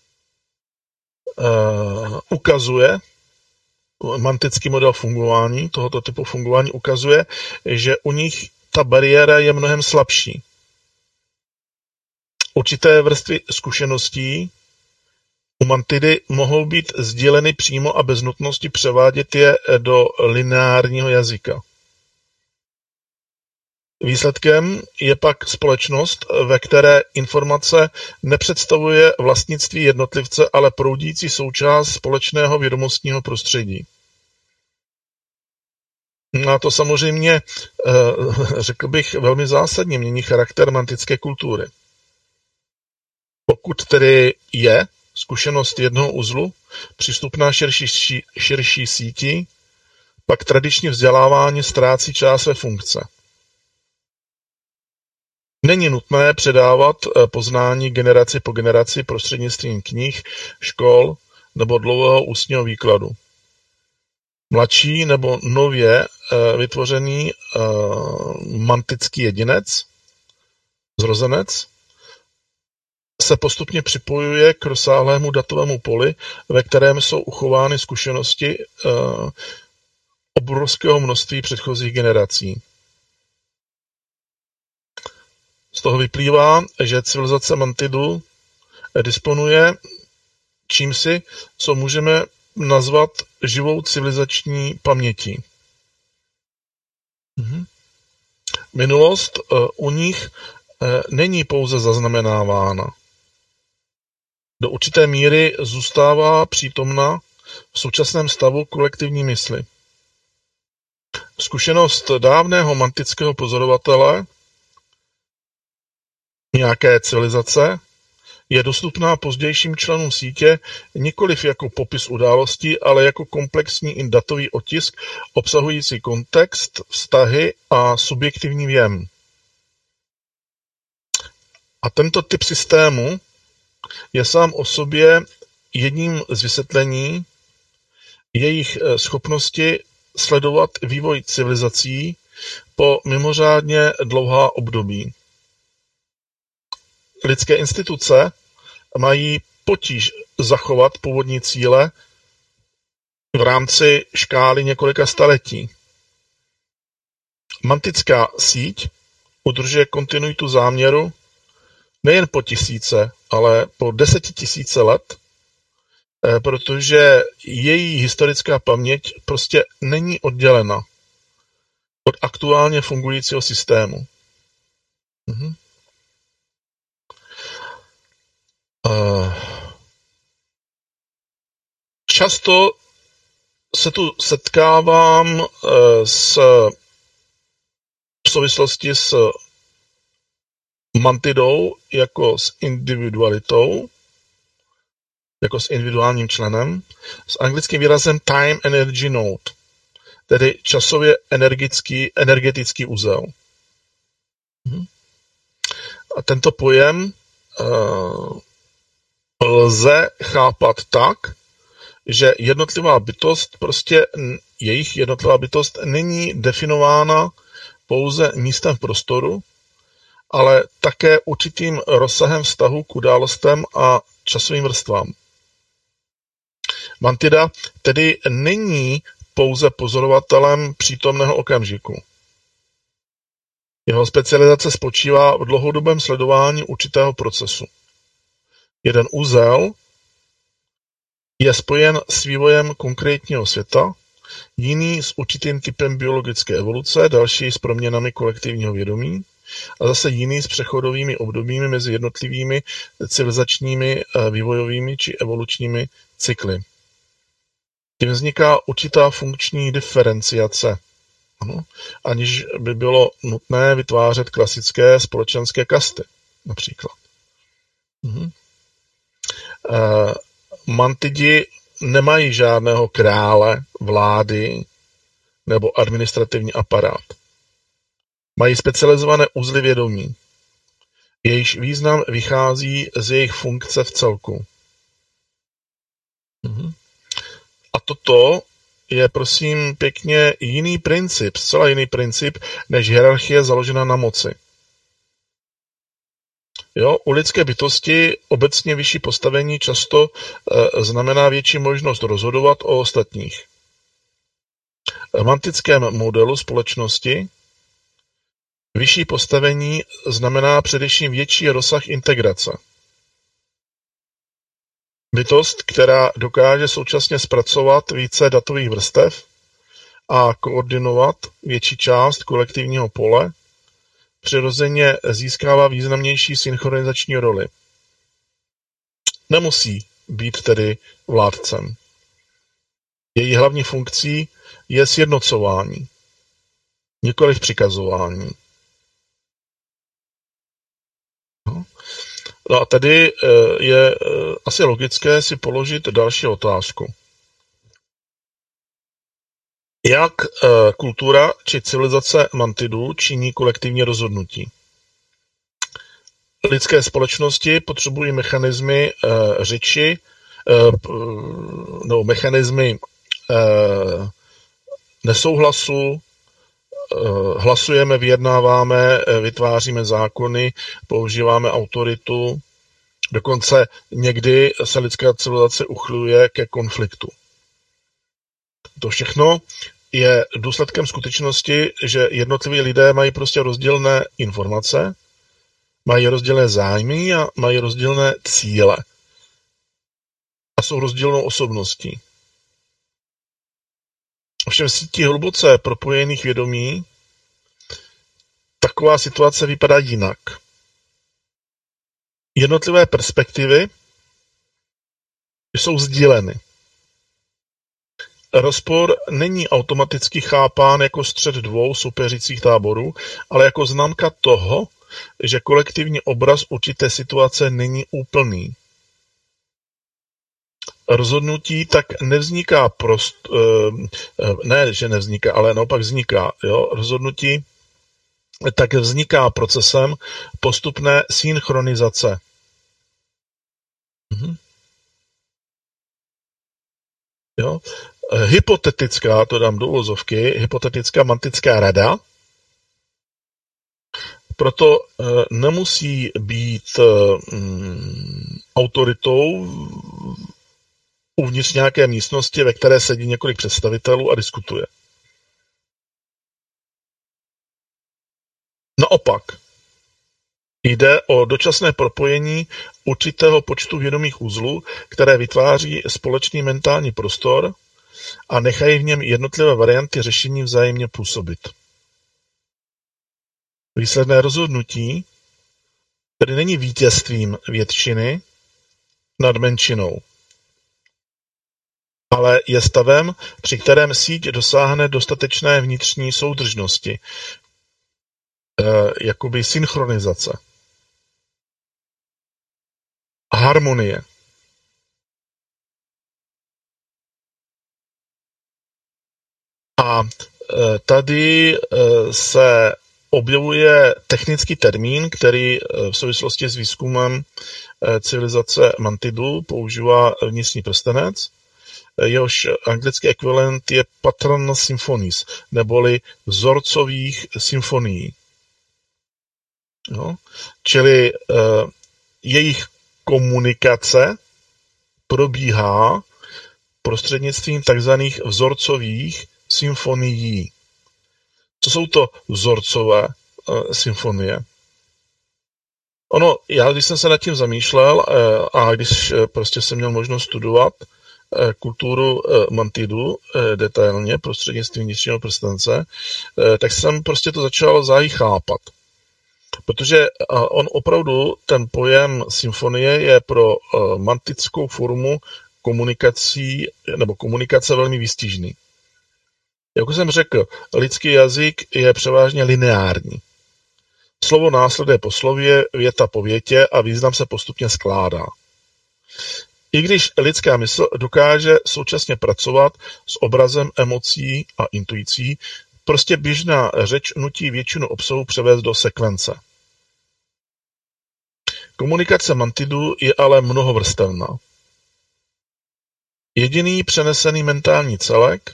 mantický model fungování, tohoto typu fungování ukazuje, že u nich ta bariéra je mnohem slabší. Určité vrstvy zkušeností u mantidy mohou být sdíleny přímo a bez nutnosti převádět je do lineárního jazyka. Výsledkem je pak společnost, ve které informace nepředstavuje vlastnictví jednotlivce, ale proudící součást společného vědomostního prostředí. A to samozřejmě, řekl bych, velmi zásadně mění charakter mantické kultury. Pokud tedy je zkušenost jednoho uzlu přístupná širší síti, pak tradiční vzdělávání ztrácí část své funkce. Není nutné předávat poznání generaci po generaci prostřednictvím knih, škol nebo dlouhého ústního výkladu. Mladší nebo nově vytvořený mantický jedinec, zrozenec, se postupně připojuje k rozsáhlému datovému poli, ve kterém jsou uchovány zkušenosti obrovského množství předchozích generací. Z toho vyplývá, že civilizace Mantidu disponuje čímsi, co můžeme nazvat živou civilizační pamětí. Minulost u nich není pouze zaznamenávána. Do určité míry zůstává přítomna v současném stavu kolektivní mysli. Zkušenost dávného mantického pozorovatele nějaké civilizace je dostupná pozdějším členům sítě nikoliv jako popis událostí, ale jako komplexní i datový otisk obsahující kontext, vztahy a subjektivní věm. A tento typ systému je sám o sobě jedním z vysvětlení jejich schopnosti sledovat vývoj civilizací po mimořádně dlouhá období. Lidské instituce mají potíž zachovat původní cíle v rámci škály několika staletí. Mantická síť udržuje kontinuitu záměru nejen po tisíce, ale po 10 000 let, protože její historická paměť prostě není oddělena od aktuálně fungujícího systému. Často se tu setkávám v souvislosti s mantidou jako s individualitou, jako s individuálním členem, s anglickým výrazem time energy node, tedy časově energetický uzel. A tento pojem lze chápat tak, že jednotlivá bytost, jejich jednotlivá bytost není definována pouze místem v prostoru, ale také určitým rozsahem vztahu k událostem a časovým vrstvám. Mantida tedy není pouze pozorovatelem přítomného okamžiku. Jeho specializace spočívá v dlouhodobém sledování určitého procesu. Jeden úzel je spojen s vývojem konkrétního světa, jiný s určitým typem biologické evoluce, další s proměnami kolektivního vědomí a zase jiný s přechodovými obdobími mezi jednotlivými civilizačními, vývojovými či evolučními cykly. Tím vzniká určitá funkční diferenciace, aniž by bylo nutné vytvářet klasické společenské kasty, například. Mantidi nemají žádného krále, vlády nebo administrativní aparát. Mají specializované uzly vědomí. Jejichž význam vychází z jejich funkce v celku. A toto je, prosím pěkně, jiný princip, zcela jiný princip, než hierarchie založená na moci. Jo, u lidské bytosti obecně vyšší postavení často znamená větší možnost rozhodovat o ostatních. V mantickém modelu společnosti vyšší postavení znamená především větší rozsah integrace. Bytost, která dokáže současně zpracovat více datových vrstev a koordinovat větší část kolektivního pole, přirozeně získává významnější synchronizační roli. Nemusí být tedy vládcem. Její hlavní funkcí je sjednocování, nikoliv přikazování. No a tady je asi logické si položit další otázku. Jak kultura či civilizace Mantidů činí kolektivní rozhodnutí? Lidské společnosti potřebují mechanismy řeči, nebo mechanismy nesouhlasu, hlasujeme, vyjednáváme, vytváříme zákony, používáme autoritu, dokonce někdy se lidská civilizace uchyluje ke konfliktu. To všechno je důsledkem skutečnosti, že jednotliví lidé mají prostě rozdílné informace, mají rozdílné zájmy a mají rozdílné cíle. A jsou rozdílnou osobností. Ovšem v síti hluboce propojených vědomí taková situace vypadá jinak. Jednotlivé perspektivy jsou sdíleny. Rozpor není automaticky chápán jako střet dvou soupeřících táborů, ale jako známka toho, že kolektivní obraz určité situace není úplný. Rozhodnutí tak nevzniká ale naopak vzniká. Jo? Rozhodnutí tak vzniká procesem postupné synchronizace. Jo? Hypotetická, to dám do uvozovky, hypotetická mantická rada proto nemusí být autoritou uvnitř nějaké místnosti, ve které sedí několik představitelů a diskutuje. Naopak, jde o dočasné propojení určitého počtu vědomých uzlů, které vytváří společný mentální prostor a nechají v něm jednotlivé varianty řešení vzájemně působit. Výsledné rozhodnutí tedy není vítězstvím většiny nad menšinou, ale je stavem, při kterém síť dosáhne dostatečné vnitřní soudržnosti, jakoby synchronizace a harmonie. A tady se objevuje technický termín, který v souvislosti s výzkumem civilizace Mantidů používá vnitřní prstenec. Jehož anglický ekvivalent je pattern symphonies, neboli vzorcových symfonií. No? Čili jejich komunikace probíhá prostřednictvím takzvaných vzorcových symfonií. Co jsou to vzorcové symfonie? Já když jsem se nad tím zamýšlel a když prostě jsem měl možnost studovat kulturu mantidu detailně prostřednictvím vnitřního prstence, tak jsem prostě to začal záhy chápat. Protože on opravdu, ten pojem symfonie je pro mantickou formu komunikace velmi výstižný. Jak už jsem řekl, lidský jazyk je převážně lineární. Slovo následuje po slově, věta po větě a význam se postupně skládá. I když lidská mysl dokáže současně pracovat s obrazem, emocí a intuicí, prostě běžná řeč nutí většinu obsahu převést do sekvence. Komunikace mantidu je ale mnohovrstevná. Jediný přenesený mentální celek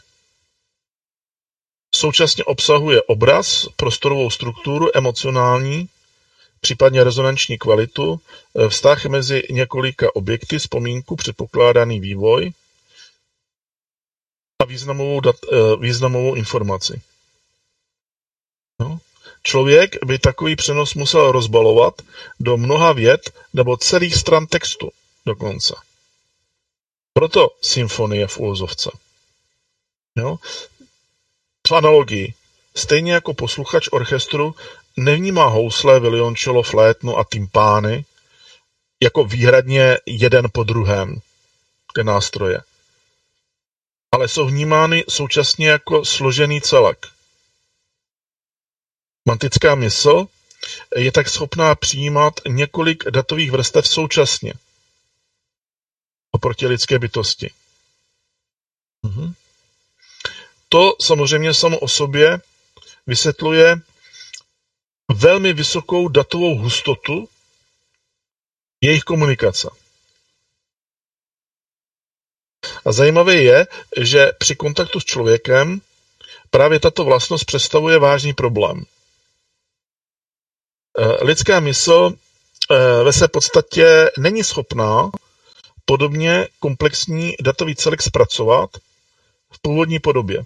současně obsahuje obraz, prostorovou strukturu, emocionální, případně rezonanční kvalitu, vztah mezi několika objekty, vzpomínku, předpokládaný vývoj a významovou informaci. No. Člověk by takový přenos musel rozbalovat do mnoha vět nebo celých stran textu dokonce. Proto symfonie v uvozovce. Jo? V analogii, stejně jako posluchač orchestru nevnímá housle, violoncello, flétnu a tympány jako výhradně jeden po druhém, ty nástroje. Ale jsou vnímány současně jako složený celek. Mantická mysl je tak schopná přijímat několik datových vrstev současně oproti lidské bytosti. To samozřejmě samo o sobě vysvětluje velmi vysokou datovou hustotu jejich komunikace. A zajímavé je, že při kontaktu s člověkem právě tato vlastnost představuje vážný problém. Lidská mysl ve své podstatě není schopná podobně komplexní datový celek zpracovat v původní podobě.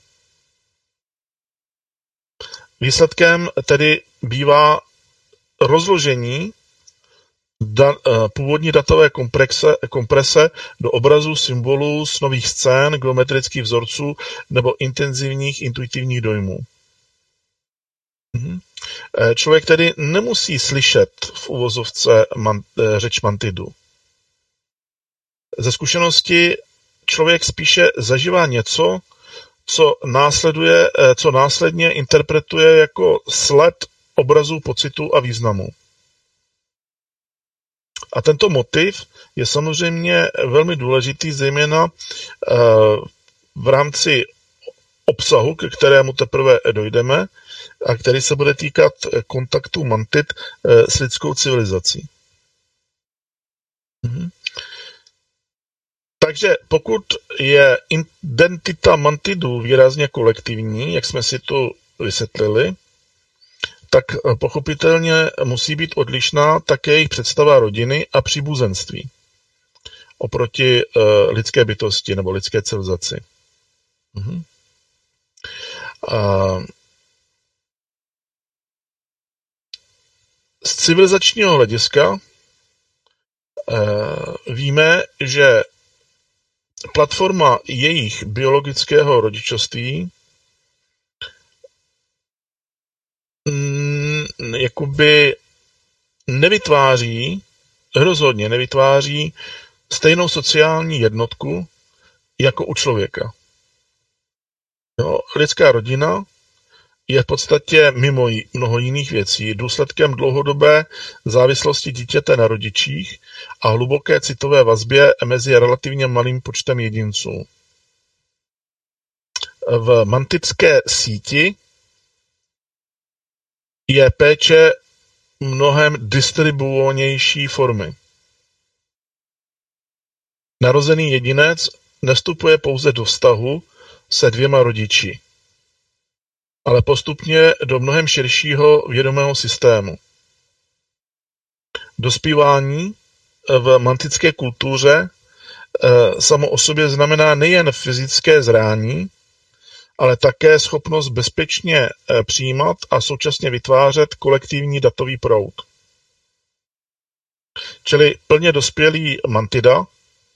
Výsledkem tedy bývá rozložení původní datové komprese do obrazů, symbolů, z nových scén, geometrických vzorců nebo intenzivních intuitivních dojmů. Člověk tedy nemusí slyšet v uvozovce řeč mantidu. Ze zkušenosti člověk spíše zažívá něco, co následně interpretuje jako sled obrazů, pocitů a významů. A tento motiv je samozřejmě velmi důležitý, zejména v rámci obsahu, ke kterému teprve dojdeme, a který se bude týkat kontaktu mantid s lidskou civilizací. Takže pokud je identita mantidů výrazně kolektivní, jak jsme si tu vysvětlili, tak pochopitelně musí být odlišná také jejich představa rodiny a příbuzenství oproti lidské bytosti nebo lidské civilizaci. Z civilizačního hlediska víme, že platforma jejich biologického rodičovství jakoby rozhodně nevytváří stejnou sociální jednotku jako u člověka. Jo, lidská rodina je v podstatě mimo mnoho jiných věcí důsledkem dlouhodobé závislosti dítěte na rodičích a hluboké citové vazbě mezi relativně malým počtem jedinců. V mantické síti je péče mnohem distribuovanější formy. Narozený jedinec nevstupuje pouze do vztahu se dvěma rodiči, ale postupně do mnohem širšího vědomého systému. Dospívání v mantické kultuře samo o sobě znamená nejen fyzické zrání, ale také schopnost bezpečně přijímat a současně vytvářet kolektivní datový proud. Čili plně dospělý mantida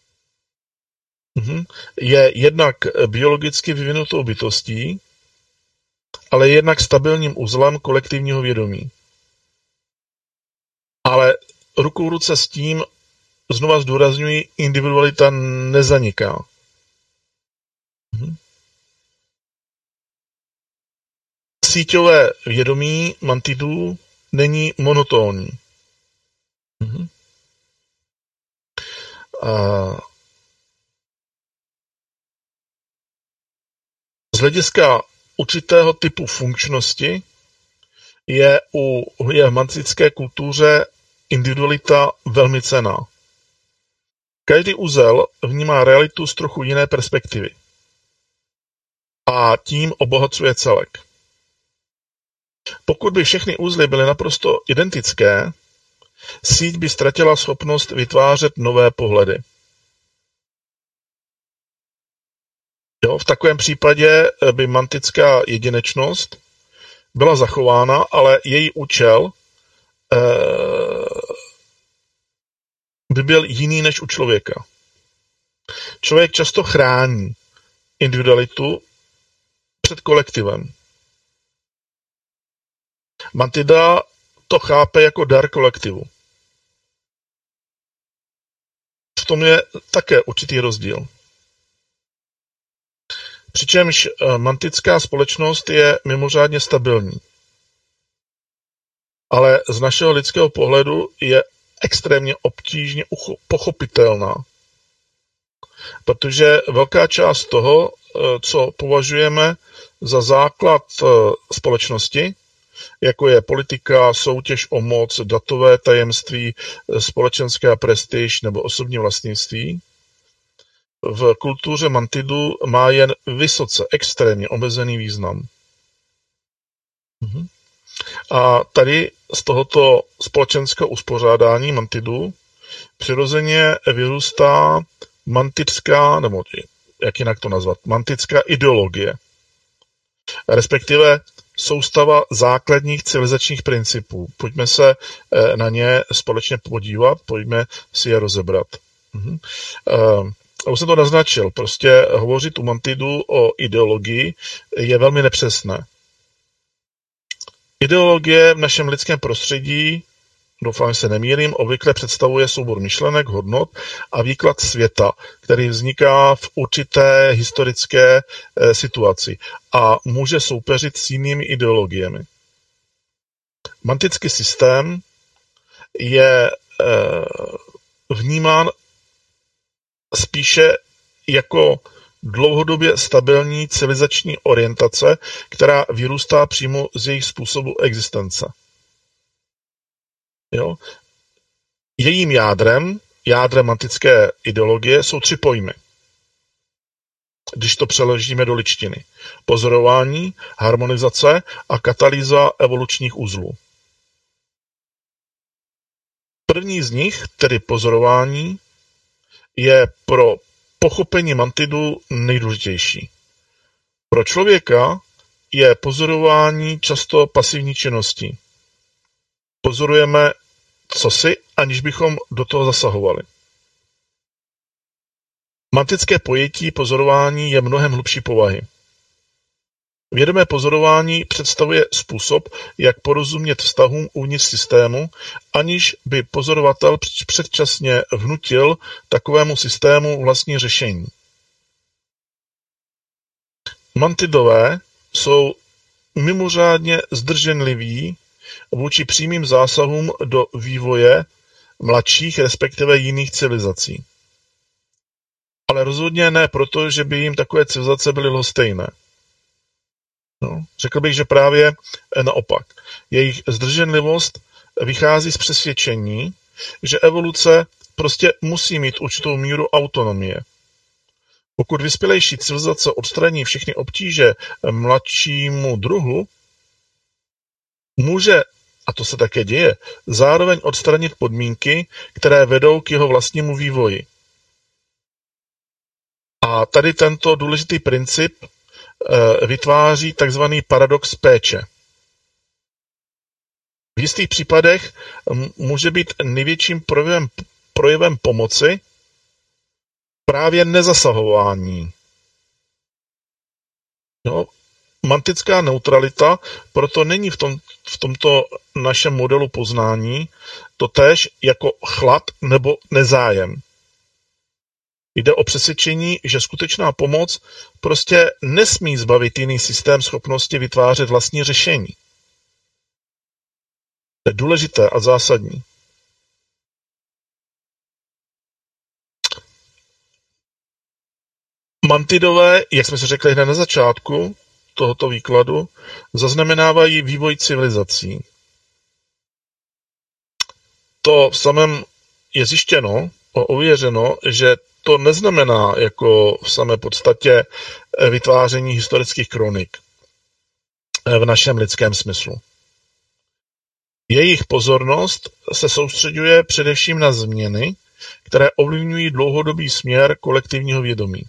je jednak biologicky vyvinutou bytostí, ale jednak stabilním uzlem kolektivního vědomí. Ale ruku v ruce s tím, znova zdůrazňuji, individualita nezaniká. Síťové vědomí mantidů není monotónní. Z hlediska určitého typu funkčnosti je v mantické kultuře individualita velmi cenná. Každý uzel vnímá realitu z trochu jiné perspektivy a tím obohacuje celek. Pokud by všechny uzly byly naprosto identické, síť by ztratila schopnost vytvářet nové pohledy. V takovém případě by mantická jedinečnost byla zachována, ale její účel by byl jiný než u člověka. Člověk často chrání individualitu před kolektivem. Mantida to chápe jako dar kolektivu. V tom je také určitý rozdíl. Přičemž mantická společnost je mimořádně stabilní. Ale z našeho lidského pohledu je extrémně obtížně pochopitelná. Protože velká část toho, co považujeme za základ společnosti, jako je politika, soutěž o moc, datové tajemství, společenská prestiž nebo osobní vlastnictví, v kultuře mantidu má jen vysoce, extrémně omezený význam. A tady z tohoto společenského uspořádání mantidu přirozeně vyrůstá mantická, nebo jak jinak to nazvat, mantická ideologie. Respektive soustava základních civilizačních principů. Pojďme se na ně společně podívat, pojďme si je rozebrat. Už jsem to naznačil, prostě hovořit u mantidu o ideologii je velmi nepřesné. Ideologie v našem lidském prostředí, doufám, že se nemýlím, obvykle představuje soubor myšlenek, hodnot a výklad světa, který vzniká v určité historické situaci a může soupeřit s jinými ideologiemi. Mantický systém je vnímán spíše jako dlouhodobě stabilní civilizační orientace, která vyrůstá přímo z jejich způsobu existence. Jejím jádrem mantické ideologie jsou 3 pojmy. Když to přeložíme do ličtiny. Pozorování, harmonizace a katalýza evolučních uzlů. První z nich, tedy pozorování, je pro pochopení mantidu nejdůležitější. Pro člověka je pozorování často pasivní činností. Pozorujeme cosi, aniž bychom do toho zasahovali. Mantické pojetí pozorování je mnohem hlubší povahy. Vědomé pozorování představuje způsob, jak porozumět vztahům uvnitř systému, aniž by pozorovatel předčasně vnutil takovému systému vlastní řešení. Mantidové jsou mimořádně zdrženliví vůči přímým zásahům do vývoje mladších, respektive jiných civilizací. Ale rozhodně ne proto, že by jim takové civilizace byly lhostejné. Řekl bych, že právě naopak. Jejich zdrženlivost vychází z přesvědčení, že evoluce prostě musí mít určitou míru autonomie. Pokud vyspělejší civilizace odstraní všechny obtíže mladšímu druhu, může, a to se také děje, zároveň odstranit podmínky, které vedou k jeho vlastnímu vývoji. A tady tento důležitý princip vytváří takzvaný paradox péče. V jistých případech může být největším projevem pomoci právě nezasahování. No, mantická neutralita proto není v tomto našem modelu poznání totéž jako chlad nebo nezájem. Jde o přesvědčení, že skutečná pomoc prostě nesmí zbavit jiný systém schopnosti vytvářet vlastní řešení. To je důležité a zásadní. Mantidové, jak jsme si řekli hned na začátku tohoto výkladu, zaznamenávají vývoj civilizací. To v samém je zjištěno, ověřeno, že to neznamená jako v samé podstatě vytváření historických kronik v našem lidském smyslu. Jejich pozornost se soustřeďuje především na změny, které ovlivňují dlouhodobý směr kolektivního vědomí.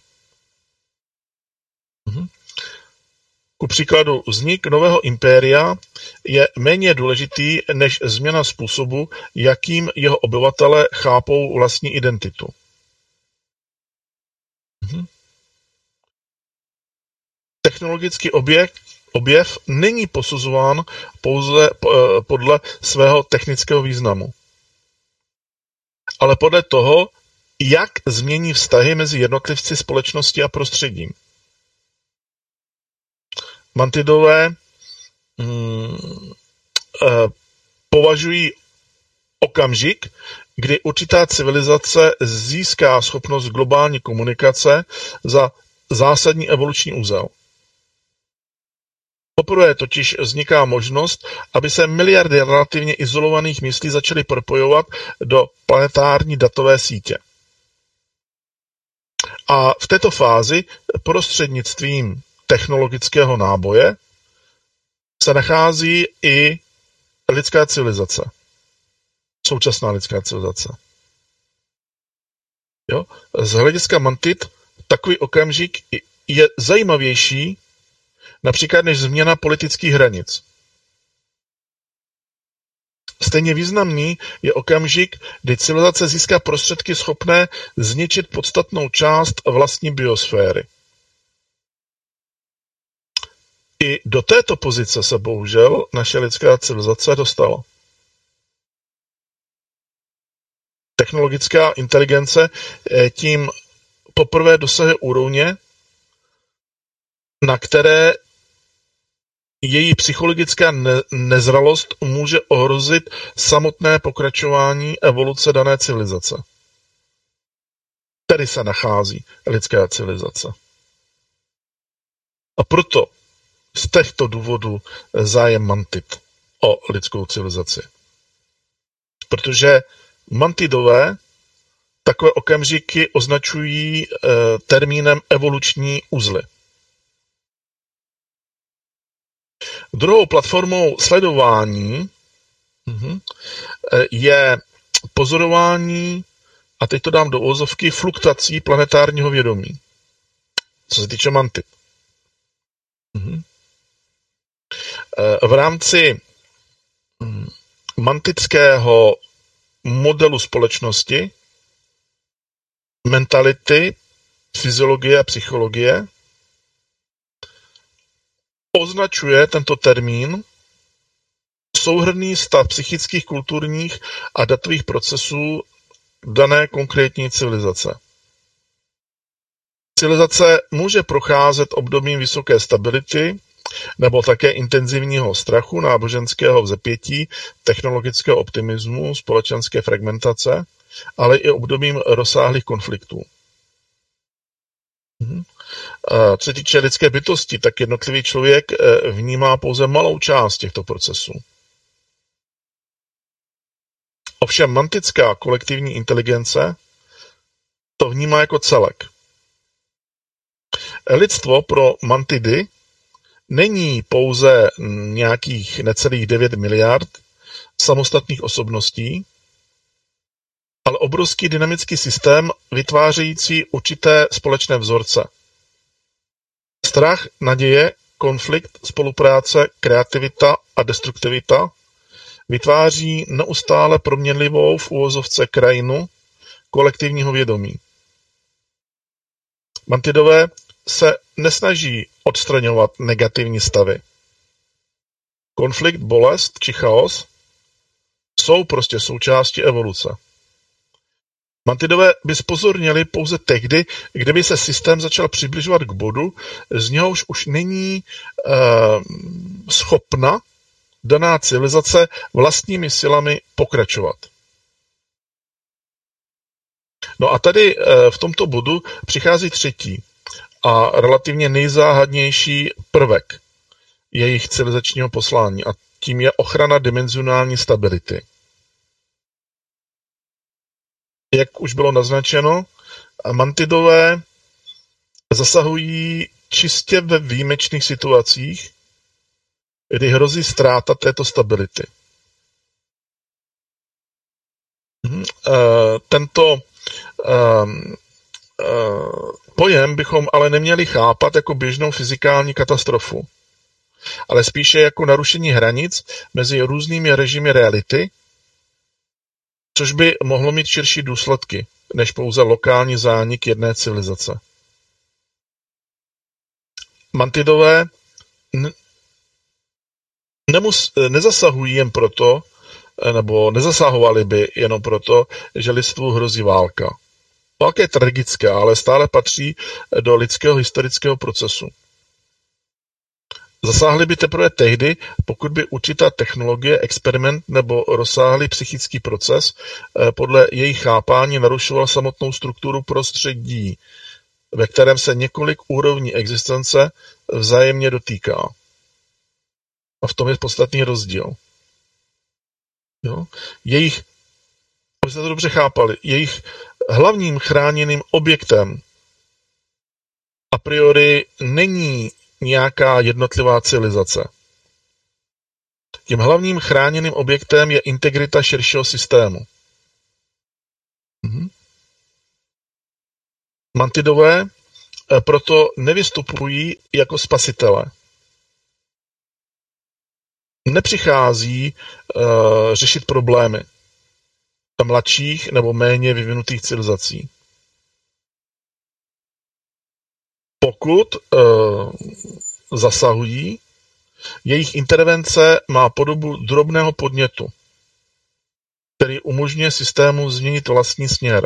Ku příkladu, vznik nového impéria je méně důležitý než změna způsobu, jakým jeho obyvatele chápou vlastní identitu. Technologický objev není posuzován pouze podle svého technického významu, ale podle toho, jak změní vztahy mezi jednotlivci, společnosti a prostředím. Mantidové považují okamžik, kdy určitá civilizace získá schopnost globální komunikace za zásadní evoluční úzel. Poprvé totiž vzniká možnost, aby se miliardy relativně izolovaných myslí začaly propojovat do planetární datové sítě. A v této fázi prostřednictvím technologického náboje se nachází i lidská civilizace. Současná lidská civilizace. Jo? Z hlediska Mantid takový okamžik je zajímavější například než změna politických hranic. Stejně významný je okamžik, kdy civilizace získá prostředky schopné zničit podstatnou část vlastní biosféry. I do této pozice se bohužel naše lidská civilizace dostala. Technologická inteligence tím poprvé dosahuje úrovně, na které její psychologická nezralost může ohrozit samotné pokračování evoluce dané civilizace. Tady se nachází lidská civilizace. A proto z těchto důvodů zájem Mantid o lidskou civilizaci. Protože Mantidové takové okamžiky označují termínem evoluční uzly. Druhou platformou sledování je pozorování, a teď to dám do uvozovky, fluktuací planetárního vědomí, co se týče Mantid. V rámci mantidského modelu společnosti, mentality, fyziologie a psychologie označuje tento termín souhrnný stav psychických, kulturních a datových procesů dané konkrétní civilizace. Civilizace může procházet obdobím vysoké stability nebo také intenzivního strachu, náboženského vzepětí, technologického optimismu, společenské fragmentace, ale i obdobím rozsáhlých konfliktů. Co se týče lidské bytosti, tak jednotlivý člověk vnímá pouze malou část těchto procesů. Ovšem mantická kolektivní inteligence to vnímá jako celek. Lidstvo pro Mantidy není pouze nějakých necelých 9 miliard samostatných osobností, ale obrovský dynamický systém vytvářející určité společné vzorce. Strach, naděje, konflikt, spolupráce, kreativita a destruktivita vytváří neustále proměnlivou v uvozovce krajinu kolektivního vědomí. Mantidové se nesnaží odstraňovat negativní stavy. Konflikt, bolest či chaos jsou prostě součástí evoluce. Mantidové by zpozorněli pouze tehdy, kdyby se systém začal přibližovat k bodu, z něhož už není schopna daná civilizace vlastními silami pokračovat. No a tady v tomto bodu přichází třetí a relativně nejzáhadnější prvek jejich civilizačního poslání a tím je ochrana dimenzionální stability. Jak už bylo naznačeno, mantidové zasahují čistě ve výjimečných situacích, kdy hrozí ztráta této stability. Tento pojem bychom ale neměli chápat jako běžnou fyzikální katastrofu, ale spíše jako narušení hranic mezi různými režimy reality, což by mohlo mít širší důsledky, než pouze lokální zánik jedné civilizace. Mantidové nezasahují jen proto, nebo nezasahovali by jenom proto, že lidstvu hrozí válka. Válka je tragická, ale stále patří do lidského historického procesu. Zasáhli by teprve tehdy, pokud by určitá technologie, experiment nebo rozsáhlý psychický proces podle jejich chápání narušoval samotnou strukturu prostředí, ve kterém se několik úrovní existence vzájemně dotýká. A v tom je podstatný rozdíl. Jo? Aby jste to dobře chápali, jejich hlavním chráněným objektem a priori není nějaká jednotlivá civilizace. Tím hlavním chráněným objektem je integrita širšího systému. Mantidové proto nevystupují jako spasitele. Nepřichází řešit problémy mladších nebo méně vyvinutých civilizací. Pokud zasahují, jejich intervence má podobu drobného podnětu, který umožňuje systému změnit vlastní směr.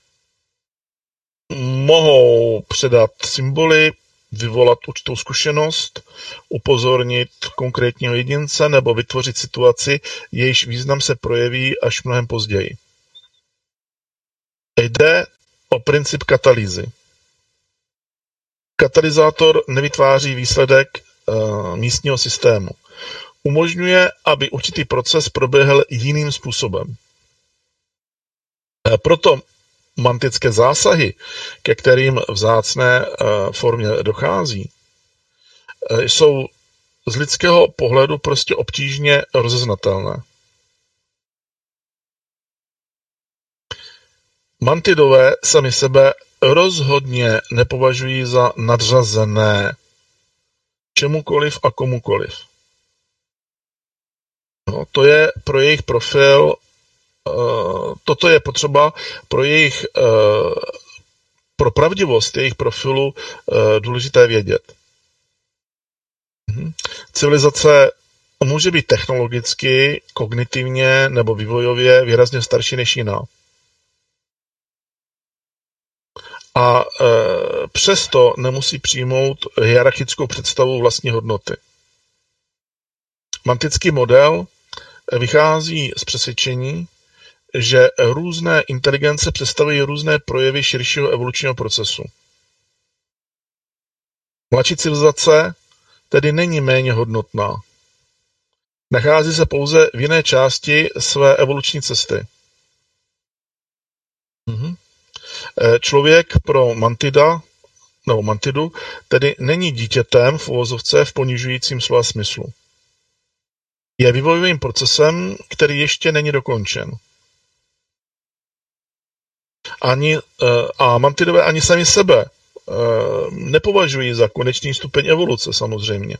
Mohou předat symboly, vyvolat určitou zkušenost, upozornit konkrétního jedince nebo vytvořit situaci, jejíž význam se projeví až mnohem později. Jde o princip katalýzy. Katalyzátor nevytváří výsledek místního systému. Umožňuje, aby určitý proces proběhl jiným způsobem. Proto mantické zásahy, ke kterým v vzácné formě dochází, jsou z lidského pohledu prostě obtížně rozeznatelné. Mantidové sami sebe rozhodně nepovažují za nadřazené čemukoliv a komukoliv. No, to je pro jejich profil, toto je potřeba pro pravdivost jejich profilu důležité vědět. Civilizace může být technologicky, kognitivně nebo vývojově výrazně starší než jiná. A přesto nemusí přijmout hierarchickou představu vlastní hodnoty. Mantický model vychází z přesvědčení, že různé inteligence představují různé projevy širšího evolučního procesu. Mladší civilizace tedy není méně hodnotná. Nachází se pouze v jiné části své evoluční cesty. Člověk pro Mantidu tedy není dítětem v uvozovce v ponižujícím slova smyslu. Je vývojovým procesem, který ještě není dokončen. A mantidové ani sami sebe nepovažují za konečný stupeň evoluce, samozřejmě.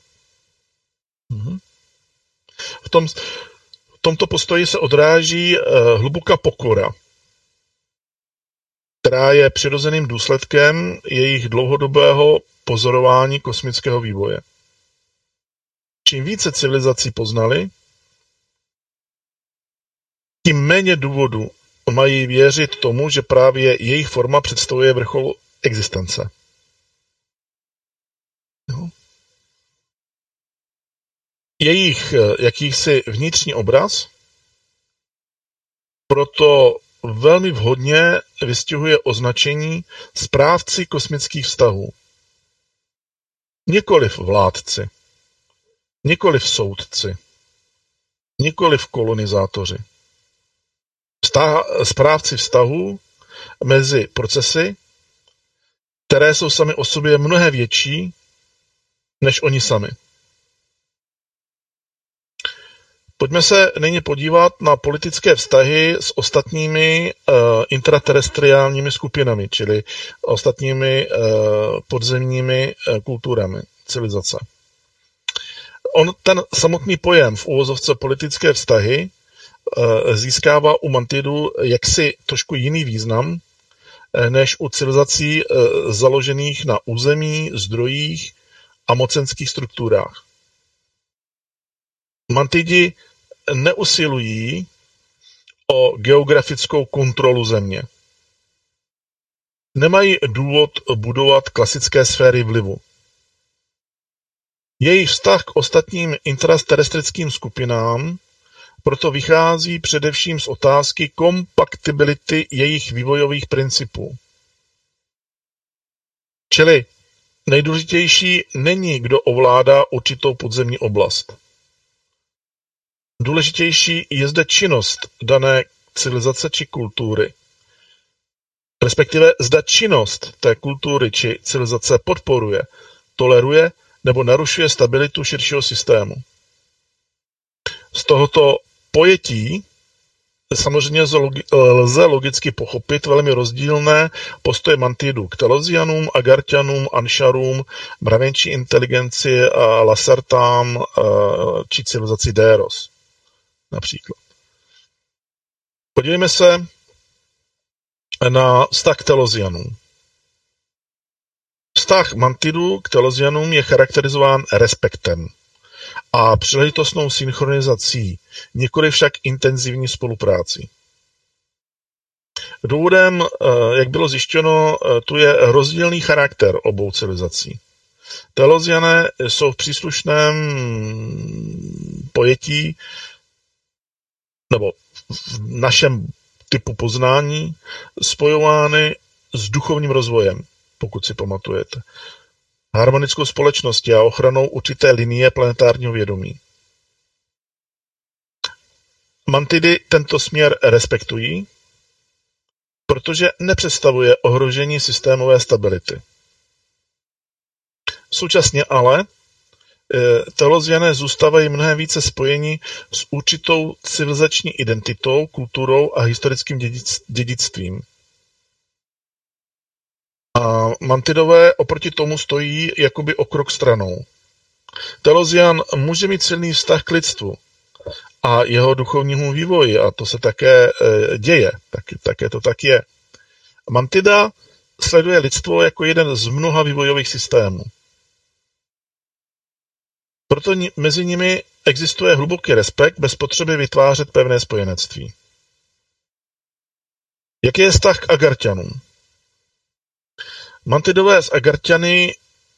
V tomto postoji se odráží hluboká pokora, která je přirozeným důsledkem jejich dlouhodobého pozorování kosmického vývoje. Čím více civilizací poznali, tím méně důvodu mají věřit tomu, že právě jejich forma představuje vrchol existence. Jejich jakýsi vnitřní obraz proto velmi vhodně vystihuje označení správci kosmických vztahů. Nikoliv vládci, nikoliv soudci, nikoliv kolonizátoři. Správci vztahů mezi procesy, které jsou sami o sobě mnohem větší než oni sami. Pojďme se nyní podívat na politické vztahy s ostatními intraterestriálními skupinami, čili ostatními podzemními kulturami civilizace. Ten samotný pojem v uvozovce politické vztahy získává u mantidů jaksi trošku jiný význam, než u civilizací založených na území, zdrojích a mocenských strukturách. Mantidi neusilují o geografickou kontrolu země. Nemají důvod budovat klasické sféry vlivu. Jejich vztah k ostatním intraterestrickým skupinám proto vychází především z otázky kompatibility jejich vývojových principů. Čili nejdůležitější není, kdo ovládá určitou podzemní oblast. Důležitější je zde činnost dané civilizace či kultury. Respektive zda činnost té kultury či civilizace podporuje, toleruje nebo narušuje stabilitu širšího systému. Z tohoto pojetí samozřejmě lze logicky pochopit velmi rozdílné postoje mantidů k Telosianům, Agartianům, Anšarům, mravenčí inteligenci a Lacertám či civilizaci Déros. Například. Podívejme se na vztah k Telosianům. Vztah mantidů k Telosianům je charakterizován respektem a příležitostnou synchronizací, nikoli však intenzivní spoluprácí. Důvodem, jak bylo zjištěno, tu je rozdílný charakter obou civilizací. Telosiané jsou v příslušném pojetí nebo v našem typu poznání spojovány s duchovním rozvojem, pokud si pamatujete. Harmonickou společností a ochranou určité linie planetárního vědomí. Mantidy tento směr respektují, protože nepředstavuje ohrožení systémové stability. Současně ale Telosiané zůstávají mnohem více spojeni s určitou civilizační identitou, kulturou a historickým dědictvím. A mantidové oproti tomu stojí jakoby o krok stranou. Telosian může mít silný vztah k lidstvu a jeho duchovnímu vývoji, a to se také děje, také to tak je. Mantida sleduje lidstvo jako jeden z mnoha vývojových systémů. Proto mezi nimi existuje hluboký respekt bez potřeby vytvářet pevné spojenectví. Jaký je vztah k Agartianům? Mantidové s Agartiany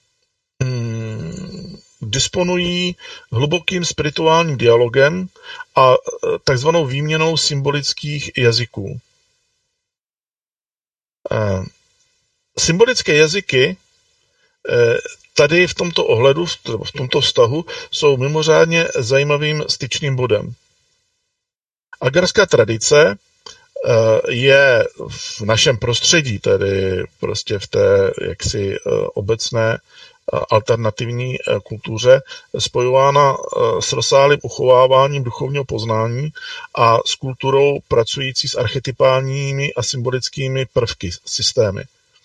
disponují hlubokým spirituálním dialogem a takzvanou výměnou symbolických jazyků. Symbolické jazyky tady v tomto ohledu, v tomto vztahu, jsou mimořádně zajímavým styčným bodem. Agarská tradice je v našem prostředí, tedy prostě v té jaksi obecné alternativní kultuře spojována s rozsáhlým uchováváním duchovního poznání a s kulturou pracující s archetypálními a symbolickými prvky, systémy.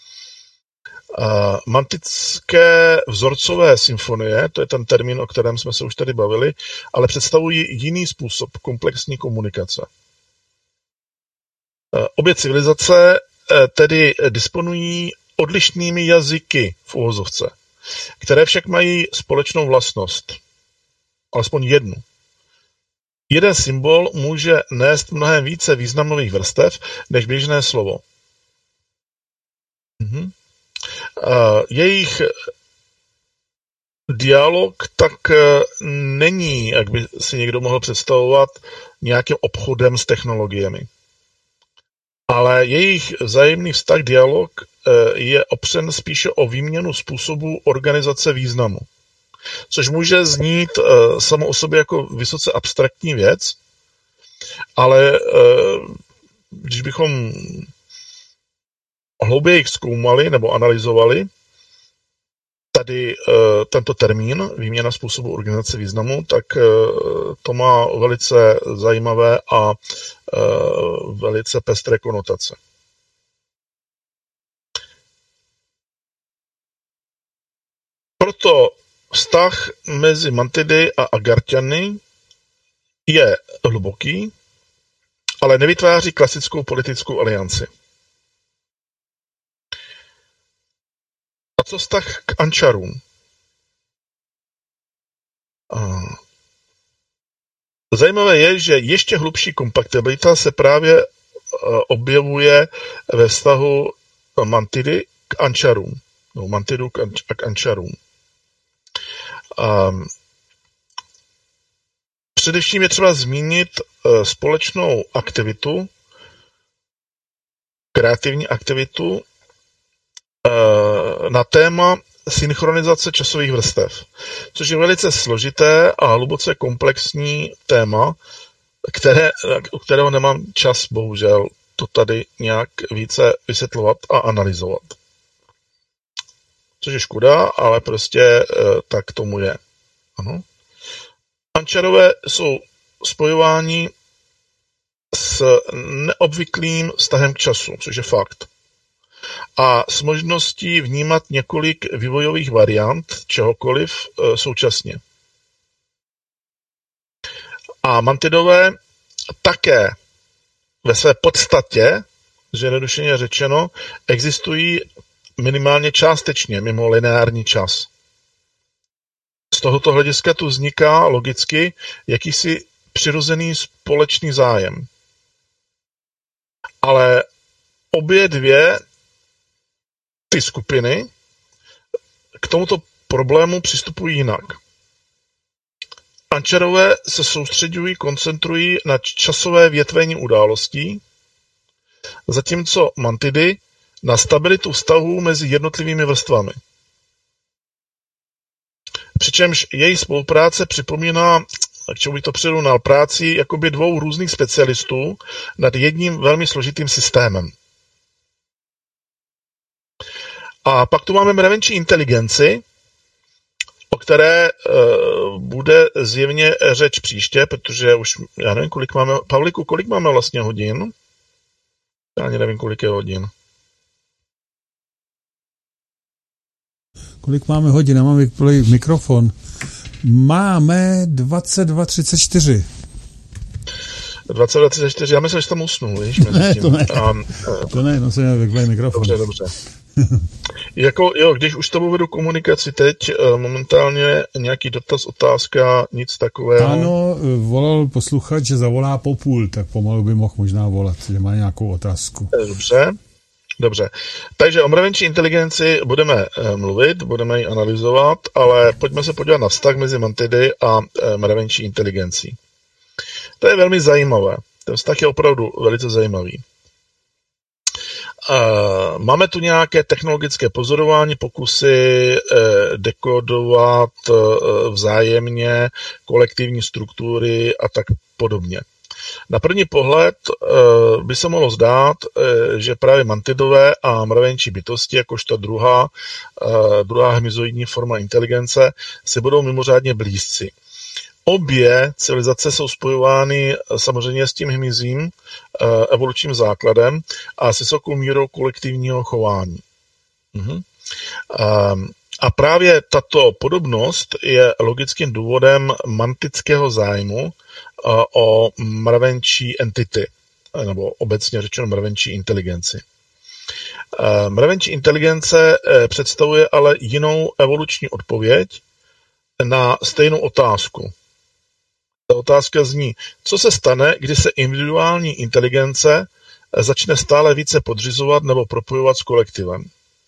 Mantické vzorcové symfonie, to je ten termín, o kterém jsme se už tady bavili, ale představují jiný způsob komplexní komunikace. Obě civilizace tedy disponují odlišnými jazyky v uvozovce, které však mají společnou vlastnost, alespoň jednu. Jeden symbol může nést mnohem více významových vrstev než běžné slovo. Jejich dialog tak není, jak by si někdo mohl představovat, nějakým obchodem s technologiemi. Ale jejich vzájemný vztah, dialog, je opřen spíše o výměnu způsobů organizace významu. Což může znít samo o sobě jako vysoce abstraktní věc, ale když bychom hlouběji zkoumali nebo analyzovali tady tento termín, výměna způsobu organizace významu, tak to má velice zajímavé a velice pestré konotace. Proto vztah mezi Mantidy a Agarťany je hluboký, ale nevytváří klasickou politickou alianci. A co vztah k Ančarům? Zajímavé je, že ještě hlubší kompatibilita se právě objevuje ve vztahu Mantidy k Ančarům. No, Mantidu k Ančarům. Především je třeba zmínit společnou aktivitu, kreativní aktivitu na téma synchronizace časových vrstev, což je velice složité a hluboce komplexní téma, u kterého nemám čas, bohužel, to tady nějak více vysvětlovat a analyzovat. Což je škoda, ale prostě tak tomu je. Ano. Ančarové jsou spojováni s neobvyklým vztahem k času, což je fakt. A s možností vnímat několik vývojových variant čehokoliv současně. A Mantidové také ve své podstatě, zjednodušeně řečeno, existují minimálně částečně mimo lineární čas. Z tohoto hlediska tu vzniká logicky jakýsi přirozený společný zájem. Ale obě dvě ty skupiny k tomuto problému přistupují jinak. Ančarové se soustředují, koncentrují na časové větvení událostí, zatímco Mantidy na stabilitu vztahů mezi jednotlivými vrstvami. Přičemž její spolupráce připomíná, k čemu bych to přirovnal, práci jakoby dvou různých specialistů nad jedním velmi složitým systémem. A pak tu máme mravenčí inteligenci, o které bude zjevně řeč příště, protože už, já nevím, kolik máme, Pavliku, kolik máme vlastně hodin? Já ani nevím, kolik je hodin. Kolik máme hodin? Já mám vyplý mikrofon. Máme 22:34. 22:34, já myslím, že tam usnul, víš? Ne, to ne. To ne, no jsem měl vyplý mikrofon. Dobře. Když už tomu vedu komunikaci teď, momentálně nějaký dotaz, otázka, nic takového. Ano, volal posluchač, že zavolá po půl, tak pomalu by mohl možná volat, že má nějakou otázku. Dobře. Takže o mravenčí inteligenci budeme mluvit, budeme ji analyzovat, ale pojďme se podívat na vztah mezi Mantidy a mravenčí inteligencí. To je velmi zajímavé. Ten vztah je opravdu velice zajímavý. Máme tu nějaké technologické pozorování, pokusy dekodovat vzájemně kolektivní struktury a tak podobně. Na první pohled by se mohlo zdát, že právě mantidové a mravenčí bytosti, jakožto druhá hmyzoidní forma inteligence, si budou mimořádně blízci. Obě civilizace jsou spojovány samozřejmě s tím hmyzím evolučním základem a s vysokou mírou kolektivního chování. A právě tato podobnost je logickým důvodem mantického zájmu o mravenčí entity, nebo obecně řečeno mravenčí inteligenci. Mravenčí inteligence představuje ale jinou evoluční odpověď na stejnou otázku. Ta otázka zní, co se stane, když se individuální inteligence začne stále více podřizovat nebo propojovat s kolektivem.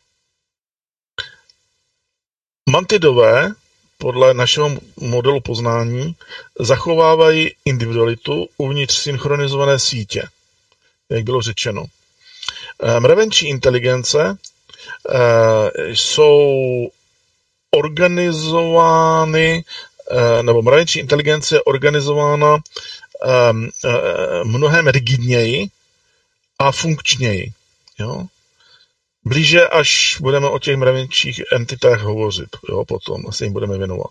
Mantidové, podle našeho modelu poznání, zachovávají individualitu uvnitř synchronizované sítě, jak bylo řečeno. Mravenčí inteligence jsou organizovány, nebo mravenčí inteligence je organizována mnohem rigidněji a funkčněji. Jo? Blíže, až budeme o těch mravenčích entitách hovořit, jo, potom se jim budeme věnovat.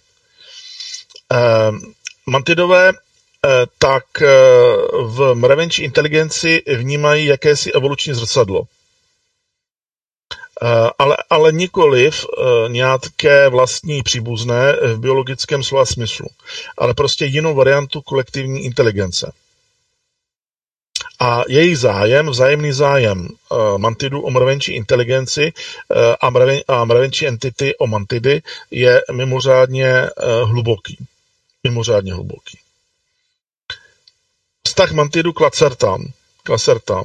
Mantidové tak v mravenčí inteligenci vnímají jakési evoluční zrcadlo. Ale nikoliv nějaké vlastní příbuzné v biologickém slova smyslu, ale prostě jinou variantu kolektivní inteligence. A jejich zájem, vzájemný zájem mantidů o mravenčí inteligenci a mravenčí entity o mantidy je mimořádně hluboký. Mimořádně hluboký. Vztah mantidů k lacertám.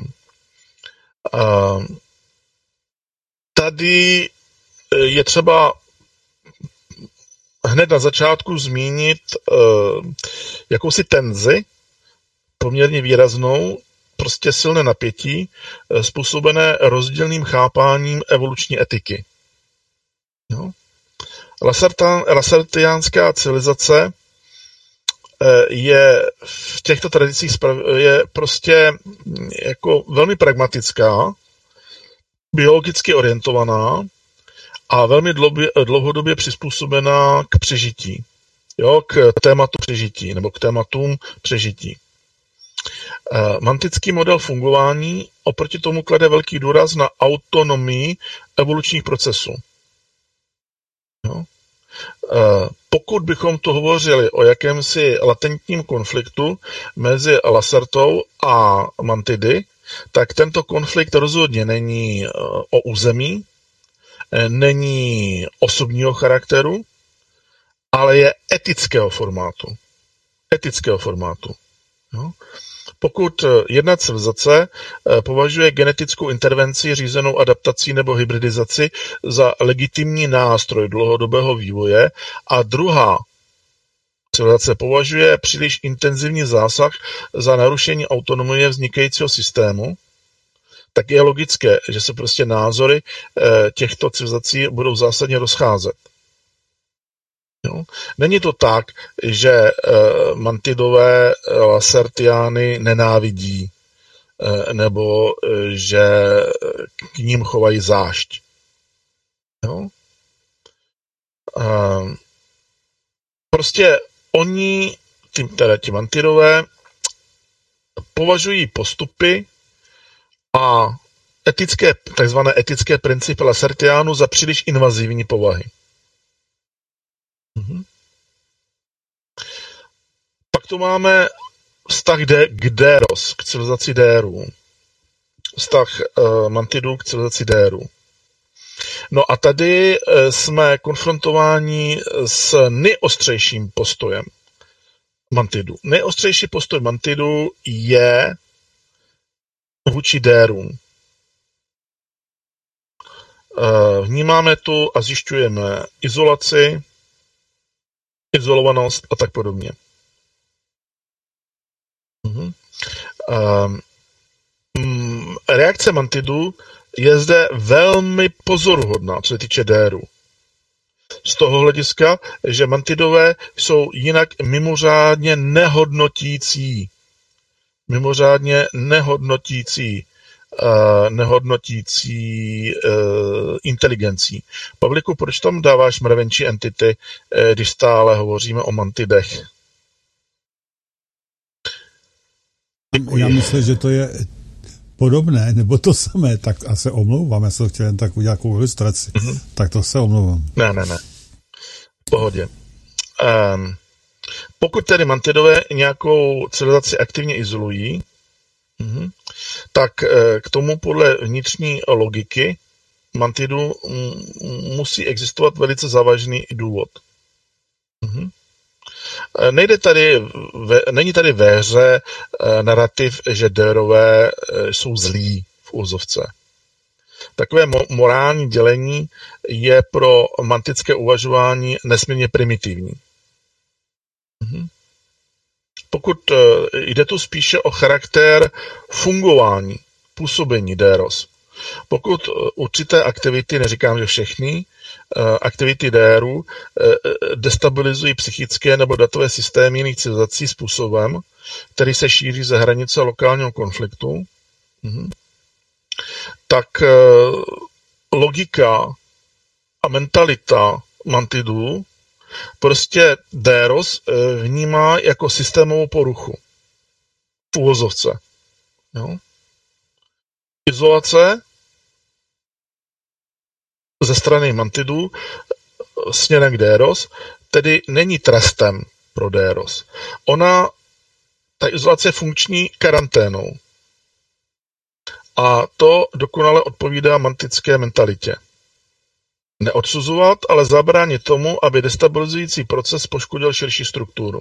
Tady je třeba hned na začátku zmínit jakousi tenzi, poměrně výraznou, prostě silné napětí, způsobené rozdílným chápáním evoluční etiky. No. Lacertiánská civilizace je v těchto tradicích je prostě jako velmi pragmatická, biologicky orientovaná a velmi dlouhodobě přizpůsobená k přežití. Jo, k tématu přežití, nebo k tématům přežití. Mantický model fungování oproti tomu klade velký důraz na autonomii evolučních procesů. Jo? Pokud bychom tu hovořili o jakémsi latentním konfliktu mezi Lacertou a mantidy, tak tento konflikt rozhodně není o území, není osobního charakteru, ale je etického formátu. Jo? Pokud jedna civilizace považuje genetickou intervenci, řízenou adaptací nebo hybridizaci za legitimní nástroj dlouhodobého vývoje a druhá civilizace považuje příliš intenzivní zásah za narušení autonomie vznikajícího systému, tak je logické, že se prostě názory těchto civilizací budou zásadně rozcházet. Jo? Není to tak, že mantidové Lacertiány nenávidí nebo že k ním chovají zášť. Jo? Prostě oni, ti mantidové, považují postupy a takzvané etické principy Lacertiánů za příliš invazivní povahy. Pak tu máme vztah k Déros, k civilizaci Dérů. Vztah mantidů k civilizaci Dérů. No a tady jsme konfrontováni s nejostřejším postojem mantidů. Nejostřejší postoj mantidů je vůči Dérům. Vnímáme tu a zjišťujeme izolaci, izolovanost a tak podobně. Reakce mantidů je zde velmi pozoruhodná, co se týče Dérů. Z toho hlediska, že mantidové jsou jinak mimořádně nehodnotící mimořádně nehodnotící inteligencí. Pavliku, proč tam dáváš mravenčí entity, když stále hovoříme o mantidech? Děkuji. Já myslím, že to je podobné, nebo to samé, tak a se omlouvám, já jsem chtěl jen tak udělat nějakou ilustraci, tak to se omlouvám. Ne. V pohodě. Pokud tedy mantidové nějakou civilizaci aktivně izolují, tak k tomu podle vnitřní logiky mantidu musí existovat velice závažný důvod. Není tady ve hře narrativ, že Dérové jsou zlí v úzovce. Takové morální dělení je pro mantické uvažování nesmírně primitivní. Pokud jde tu spíše o charakter fungování, působení Déros. Pokud určité aktivity, neříkám, že všechny, aktivity Dérů destabilizují psychické nebo datové systémy jiných civilizací způsobem, který se šíří za hranice lokálního konfliktu, tak logika a mentalita mantidů prostě Déros vnímá jako systémovou poruchu. V uvozovce. Jo? Izolace ze strany mantidů směrem k Déros tedy není trestem pro Déros. Ta izolace je funkční karanténou. A to dokonale odpovídá mantické mentalitě. Neodsuzovat, ale zabránit tomu, aby destabilizující proces poškodil širší strukturu.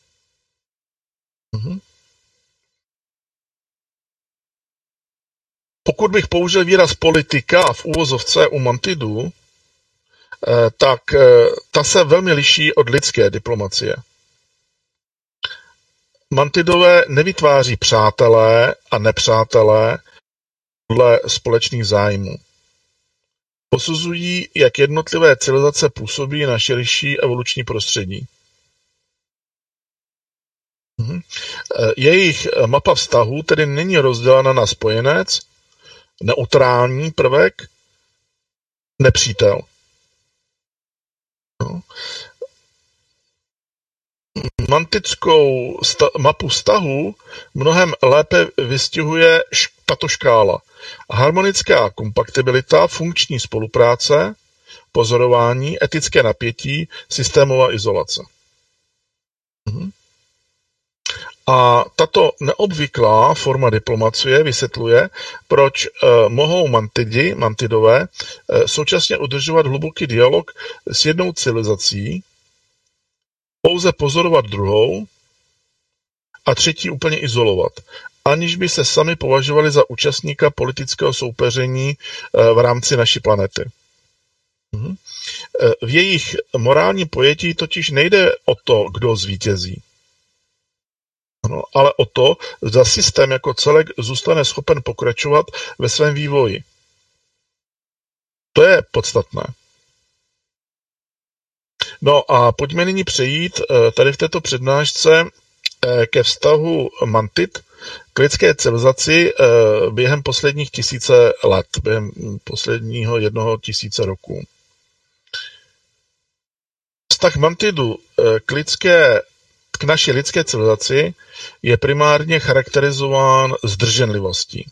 Pokud bych použil výraz politika v úvozovce u mantidů, tak ta se velmi liší od lidské diplomacie. Mantidové nevytváří přátelé a nepřátelé podle společných zájmů. Posuzují, jak jednotlivé civilizace působí na širší evoluční prostředí. Jejich mapa vztahů tedy není rozdělena na spojenec, neutrální prvek, nepřítel. Mantickou mapu vztahů mnohem lépe vystihuje tato škála. Harmonická kompatibilita, funkční spolupráce, pozorování, etické napětí, systémová izolace. A tato neobvyklá forma diplomacie vysvětluje, proč mohou mantidové současně udržovat hluboký dialog s jednou civilizací, pouze pozorovat druhou a třetí úplně izolovat, aniž by se sami považovali za účastníka politického soupeření v rámci naší planety. V jejich morálním pojetí totiž nejde o to, kdo zvítězí, ale o to, zda systém jako celek zůstane schopen pokračovat ve svém vývoji. To je podstatné. No a pojďme nyní přejít tady v této přednášce ke vztahu mantid k lidské civilizaci během posledních 1000 let, během posledního 1000 roku. Vztah mantidu k naší lidské civilizaci je primárně charakterizován zdrženlivostí.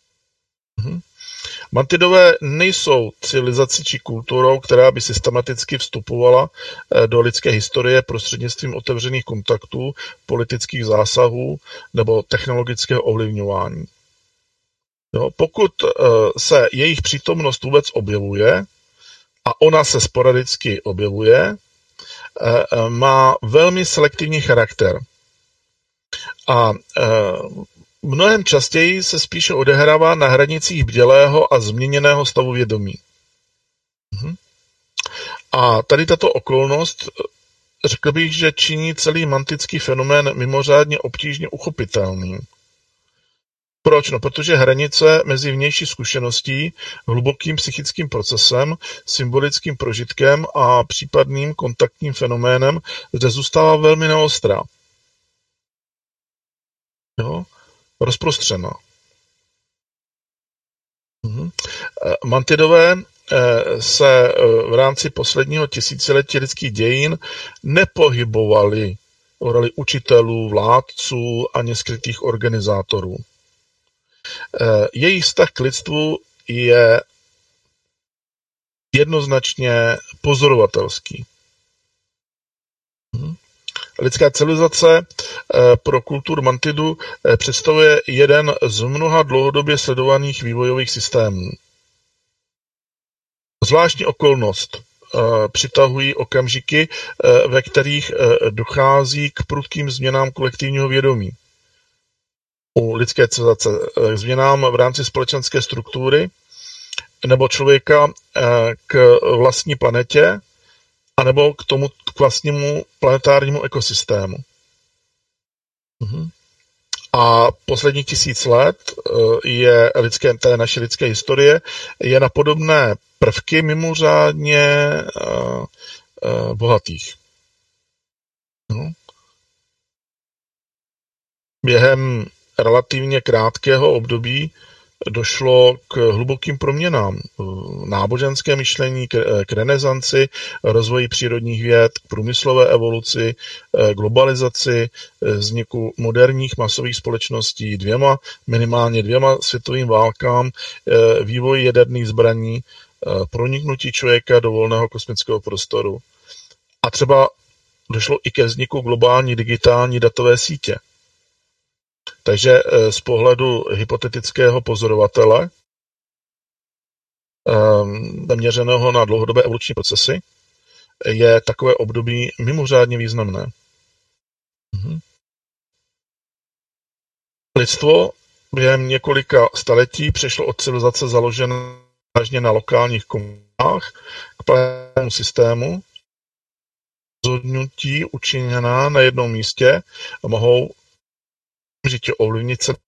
Mantidové nejsou civilizací či kulturou, která by systematicky vstupovala do lidské historie prostřednictvím otevřených kontaktů, politických zásahů nebo technologického ovlivňování. Pokud se jejich přítomnost vůbec objevuje, a ona se sporadicky objevuje, má velmi selektivní charakter. A mnohem častěji se spíše odehrává na hranicích bdělého a změněného stavu vědomí. A tady tato okolnost, řekl bych, že činí celý mantický fenomén mimořádně obtížně uchopitelný. Proč? No, protože hranice mezi vnější zkušeností, hlubokým psychickým procesem, symbolickým prožitkem a případným kontaktním fenoménem zde zůstává velmi neostrá. Jo? rozprostřená. Mantidové se v rámci posledního tisíciletí lidských dějin nepohybovali v roli učitelů, vládců ani skrytých organizátorů. Jejich vztah k lidstvu je jednoznačně pozorovatelský. Lidská civilizace pro kulturu Mantidu představuje jeden z mnoha dlouhodobě sledovaných vývojových systémů. Zvláštní okolnost přitahují okamžiky, ve kterých dochází k prudkým změnám kolektivního vědomí. U lidské civilizace k změnám v rámci společenské struktury nebo člověka k vlastní planetě anebo k vlastnímu planetárnímu ekosystému. A posledních 1000 let je té naše lidské historie je na podobné prvky mimořádně bohatých. Během relativně krátkého období došlo k hlubokým proměnám náboženské myšlení, k renesanci, rozvoji přírodních věd, k průmyslové evoluci, globalizaci, vzniku moderních masových společností, minimálně dvěma světovým válkám, vývoj jaderných zbraní, proniknutí člověka do volného kosmického prostoru. A třeba došlo i ke vzniku globální digitální datové sítě. Takže z pohledu hypotetického pozorovatele, zaměřeného na dlouhodobé evoluční procesy, je takové období mimořádně významné. Lidstvo během několika staletí přešlo od civilizace založené na lokálních komunitách k plnému systému. Rozhodnutí učiněná na jednom místě mohou žitě ovlivnit se.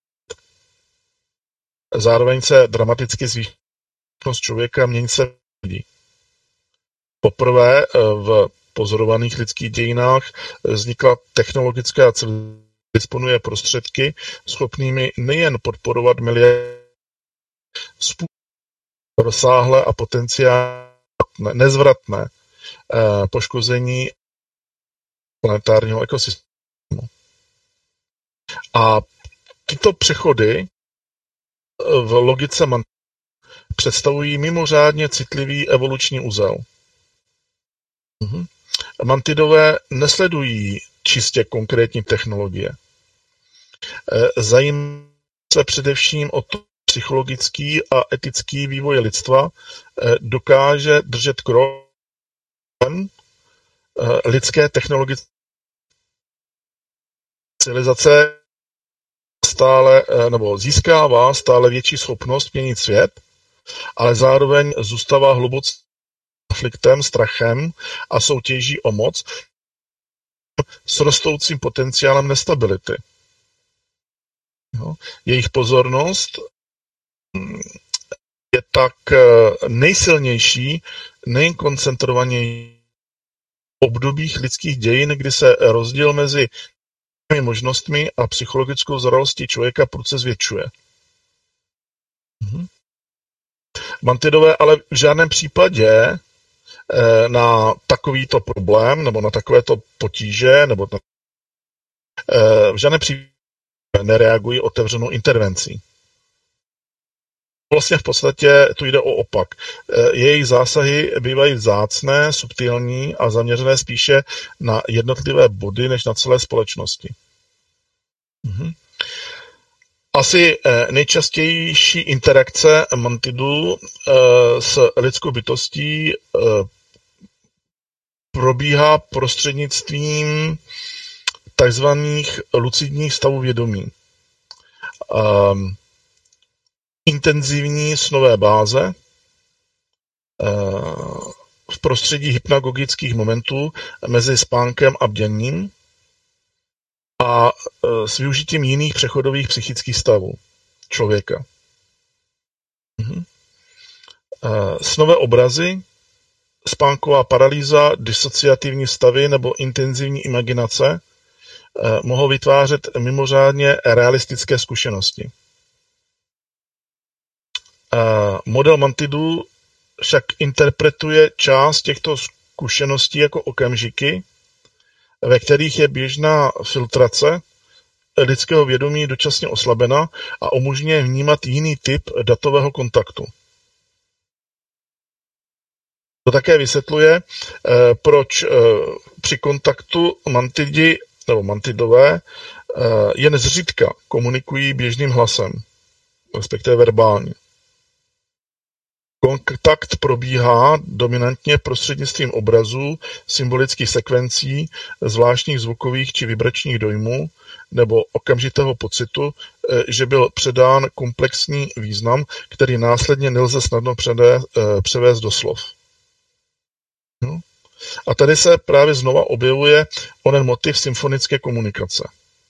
Zároveň se dramaticky zvýší schopnost člověka měnit se lidí. Poprvé v pozorovaných lidských dějinách vznikla technologická civilizace, disponuje prostředky schopnými nejen podporovat miliardy rozsáhlé a potenciálně nezvratné poškození planetárního ekosystému. A tyto přechody v logice představují mimořádně citlivý evoluční úzel. Mantidové nesledují čistě konkrétní technologie. Zajímají se především o to, psychologický a etický vývoj lidstva dokáže držet krok lidské technologické civilizace získává stále větší schopnost měnit svět, ale zároveň zůstává hluboce konfliktem, strachem a soutěží o moc s rostoucím potenciálem nestability. Jejich pozornost je tak nejsilnější, nejkoncentrovanější v obdobích lidských dějin, kdy se rozdíl mezi možnostmi a psychologickou zralostí člověka prudce zvětšuje. Mantidové ale v žádném případě na takovýto problém nebo na takovéto potíže nebo v žádném případě nereagují otevřenou intervencí. Vlastně v podstatě tu jde o opak. Jejich zásahy bývají vzácné, subtilní a zaměřené spíše na jednotlivé body, než na celé společnosti. Asi nejčastější interakce mantidů s lidskou bytostí probíhá prostřednictvím takzvaných lucidních stavů vědomí. Intenzivní snové báze v prostředí hypnagogických momentů mezi spánkem a bděním a s využitím jiných přechodových psychických stavů člověka. Snové obrazy, spánková paralýza, disociativní stavy nebo intenzivní imaginace mohou vytvářet mimořádně realistické zkušenosti. Model Mantidu však interpretuje část těchto zkušeností jako okamžiky, ve kterých je běžná filtrace lidského vědomí dočasně oslabena a umožňuje vnímat jiný typ datového kontaktu. To také vysvětluje, proč při kontaktu mantidi nebo mantidové jen zřídka komunikují běžným hlasem, respektive verbálně. Kontakt probíhá dominantně prostřednictvím obrazů, symbolických sekvencí, zvláštních zvukových či vibračních dojmů nebo okamžitého pocitu, že byl předán komplexní význam, který následně nelze snadno převést do slov. No. A tady se právě znova objevuje onen motiv symfonické komunikace.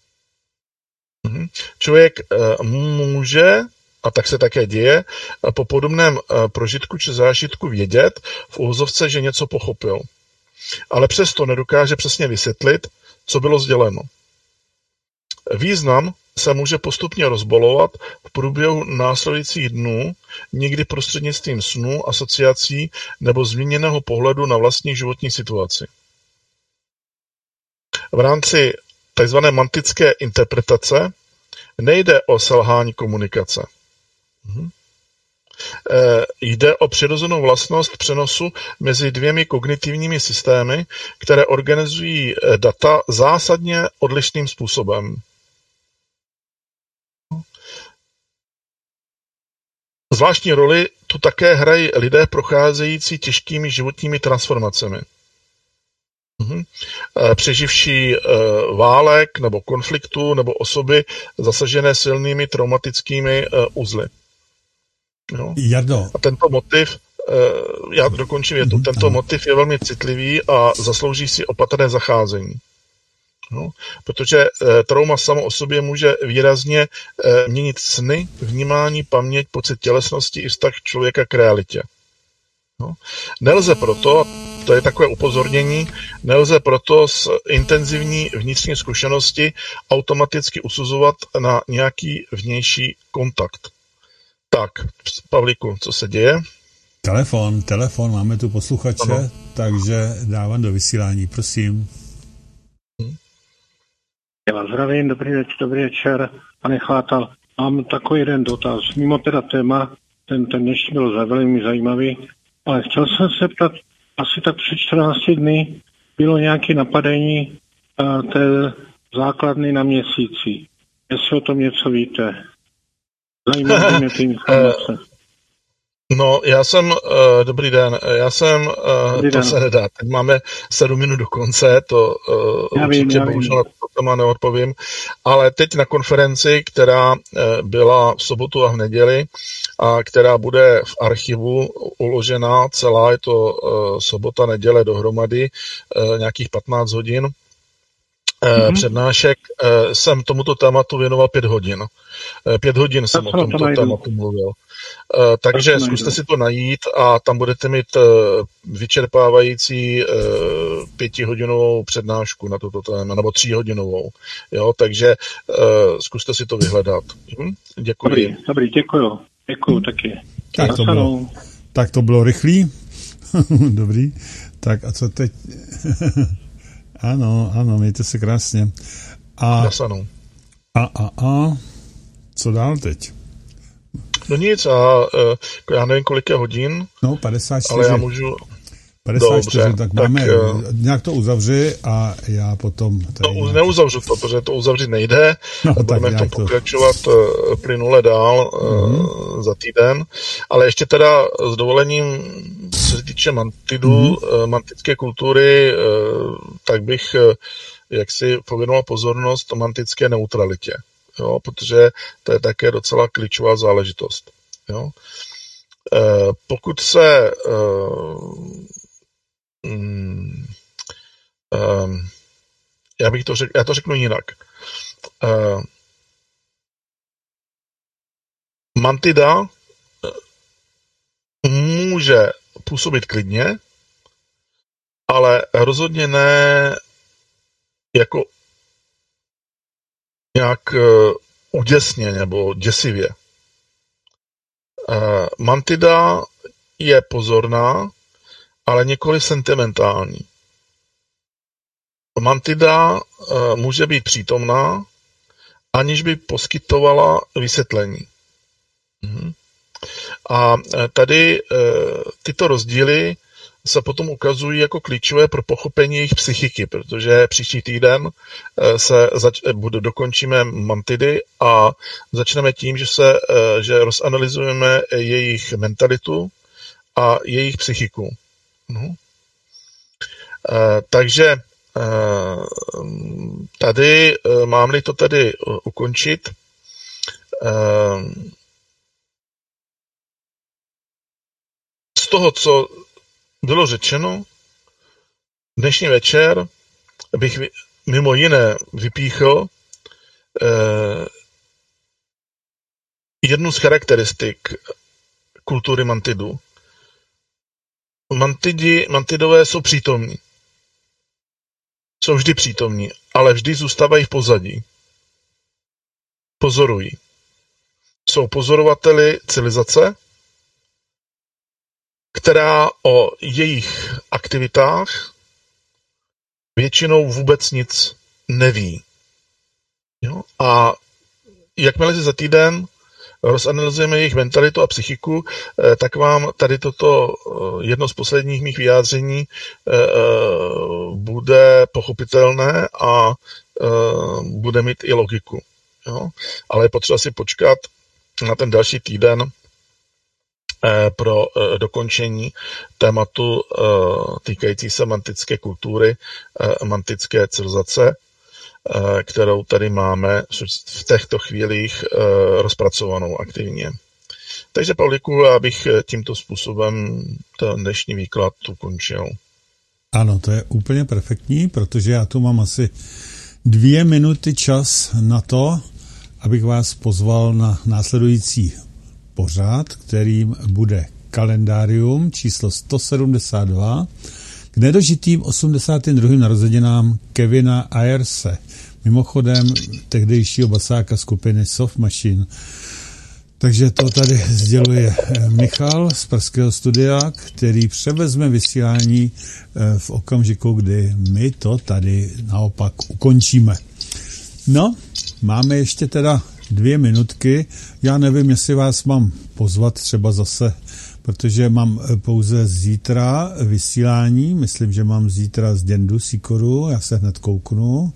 Člověk může, a tak se také děje, po podobném prožitku či zážitku vědět v uvozovce, že něco pochopil. Ale přesto nedokáže přesně vysvětlit, co bylo sděleno. Význam se může postupně rozbolovat v průběhu následujících dnů, někdy prostřednictvím snů, asociací nebo změněného pohledu na vlastní životní situaci. V rámci tzv. Mantické interpretace nejde o selhání komunikace. Jde o přirozenou vlastnost přenosu mezi dvěmi kognitivními systémy, které organizují data zásadně odlišným způsobem. Zvláštní roli tu také hrají lidé procházející těžkými životními transformacemi. Přeživší válek nebo konfliktu nebo osoby zasažené silnými traumatickými uzly. No. A tento motiv, já dokončím větu, tento motiv je velmi citlivý a zaslouží si opatrné zacházení. No, protože trauma samo o sobě může výrazně měnit sny, vnímání, paměť, pocit tělesnosti i vztah člověka k realitě. No. Nelze proto, to je takové upozornění, nelze proto z intenzivní vnitřní zkušenosti automaticky usuzovat na nějaký vnější kontakt. Tak, Pavlíku, co se děje? Telefon, máme tu posluchače, ano. Takže dávám do vysílání, prosím. Já vás zdravím, dobrý večer, pane Chvátal. Mám takový jeden dotaz, mimo teda téma, ten dnešní byl velmi zajímavý, ale chtěl jsem se ptat, asi tak před 14 dny bylo nějaké napadení té základny na Měsíci. Jestli o tom něco víte. Zajímavé mě ty informace. No, já jsem, dobrý den, to se nedá, teď máme 7 minut do konce, to určitě bohužel na to téma neodpovím, ale teď na konferenci, která byla v sobotu a v neděli a která bude v archivu uložená celá, je to sobota, neděle dohromady, nějakých 15 hodin, přednášek, jsem tomuto tématu věnoval 5 hodin. 5 hodin jsem o tomto tématu mluvil. Takže zkuste si to najít a tam budete mít vyčerpávající 5hodinovou přednášku na toto téma, nebo 3hodinovou. Jo, takže zkuste si to vyhledat. Děkuji. Dobrý, děkuju taky. Tak to bylo rychlý. Dobrý. Tak a co teď? Ano, mějte se krásně. A co dál teď? No nic, já nevím, kolik je hodin. No, 54. Ale já můžu... 54, dobře, tak máme, nějak to uzavři a já potom... Neuzavřu to, protože to uzavřít nejde. No, budeme v tom pokračovat plynule dál za týden. Ale ještě teda s dovolením, co se týče Mantidu, mantické kultury, tak bych jaksi pověnoval pozornost mantické neutralitě. Jo, protože to je také docela klíčová záležitost. Jo. Pokud se já to řeknu jinak. Mantida může působit klidně, ale rozhodně ne jako nějak úděsně nebo děsivě. Mantida je pozorná, ale nikoli sentimentální. Mantida může být přítomná, aniž by poskytovala vysvětlení. A tady tyto rozdíly se potom ukazují jako klíčové pro pochopení jejich psychiky, protože příští týden dokončíme mantidy a začneme tím, že rozanalyzujeme jejich mentalitu a jejich psychiku. Takže tady, mám-li to tedy ukončit, z toho, co bylo řečeno, dnešní večer bych mimo jiné vypíchl jednu z charakteristik kultury mantidů. Mantidové jsou přítomní. Jsou vždy přítomní, ale vždy zůstávají v pozadí. Pozorují. Jsou pozorovateli civilizace, která o jejich aktivitách většinou vůbec nic neví. Jo? A jakmile si za týden rozanalizujeme jejich mentalitu a psychiku, tak vám tady toto jedno z posledních mých vyjádření bude pochopitelné a bude mít i logiku. Jo? Ale je potřeba si počkat na ten další týden pro dokončení tématu týkající se mantické kultury, mantické civilizace, kterou tady máme v těchto chvílích rozpracovanou aktivně. Takže, Pavlíku, abych tímto způsobem ten dnešní výklad ukončil. Ano, to je úplně perfektní, protože já tu mám asi 2 minuty čas na to, abych vás pozval na následující pořad, kterým bude kalendárium číslo 172 k nedožitým 82. narozeninám Kevina Ayerse, mimochodem tehdejšího basáka skupiny Soft Machine. Takže to tady sděluje Michal z pražského studia, který převezme vysílání v okamžiku, kdy my to tady naopak ukončíme. No, máme ještě teda 2 minutky. Já nevím, jestli vás mám pozvat třeba zase, protože mám pouze zítra vysílání. Myslím, že mám zítra z Děndu Sikoru. Já se hned kouknu.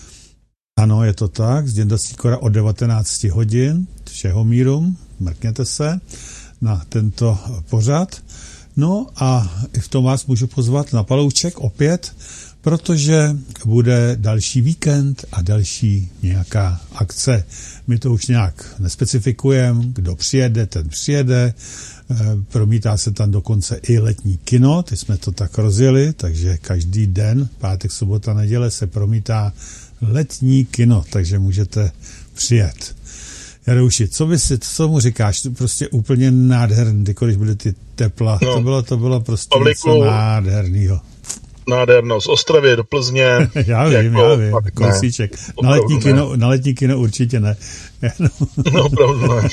Ano, je to tak. Z Děnda Sikora od 19 hodin. Všeho míru. Mrkněte se na tento pořad. No a i v tom vás můžu pozvat na Palouček opět, protože bude další víkend a další nějaká akce. My to už nějak nespecifikujeme, kdo přijede, ten přijede. Promítá se tam dokonce i letní kino, ty jsme to tak rozjeli, takže každý den, pátek, sobota, neděle se promítá letní kino, takže můžete přijet. Jarouši, co mu říkáš? Prostě úplně nádherný, když byly ty tepla. No, to bylo prostě něco nádhernýho. Nádherno, z Ostravy do Plzně. já vím, kousíček. Na letní kino určitě ne. No, opravdu ne.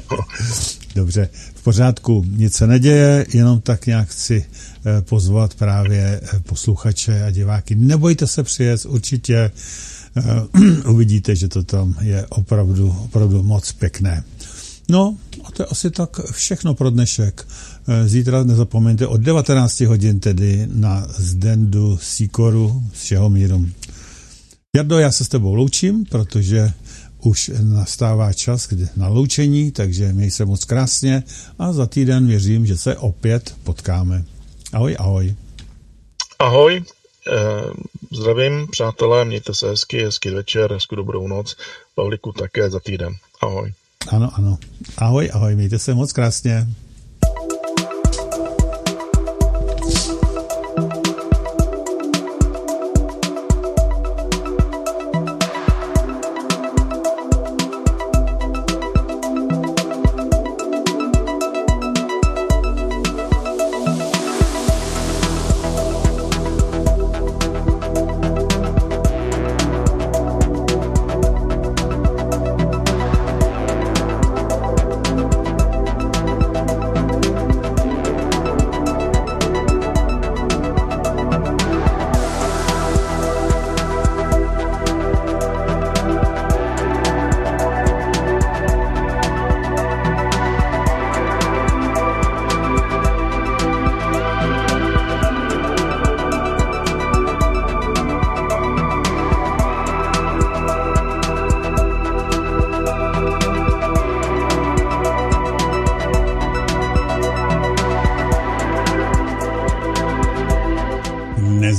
Dobře, v pořádku, nic se neděje, jenom tak nějak chci pozvat právě posluchače a diváky. Nebojte se přijet, určitě uvidíte, že to tam je opravdu moc pěkné. No, a to je asi tak všechno pro dnešek. Zítra nezapomeňte od 19 hodin tedy na Zdendu Sikoru s všeho míru. Jardo, já se s tebou loučím, protože už nastává čas na loučení, takže měj se moc krásně a za týden věřím, že se opět potkáme. Ahoj, ahoj. Ahoj, zdravím, přátelé, mějte se hezky večer, hezky dobrou noc. Pavlíku také za týden. Ahoj. Ano. Ahoj, mějte se moc krásně.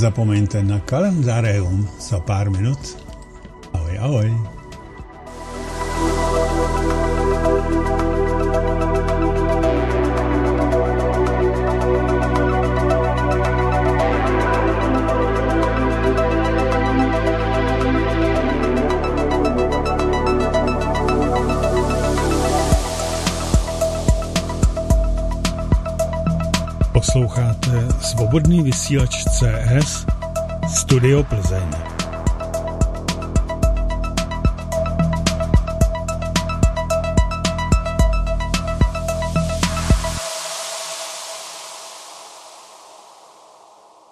nezapomeňte na kalendarium za pár minut. Ahoj, ahoj. Posloucháte Svobodný vysílač CS Studio Plzeň.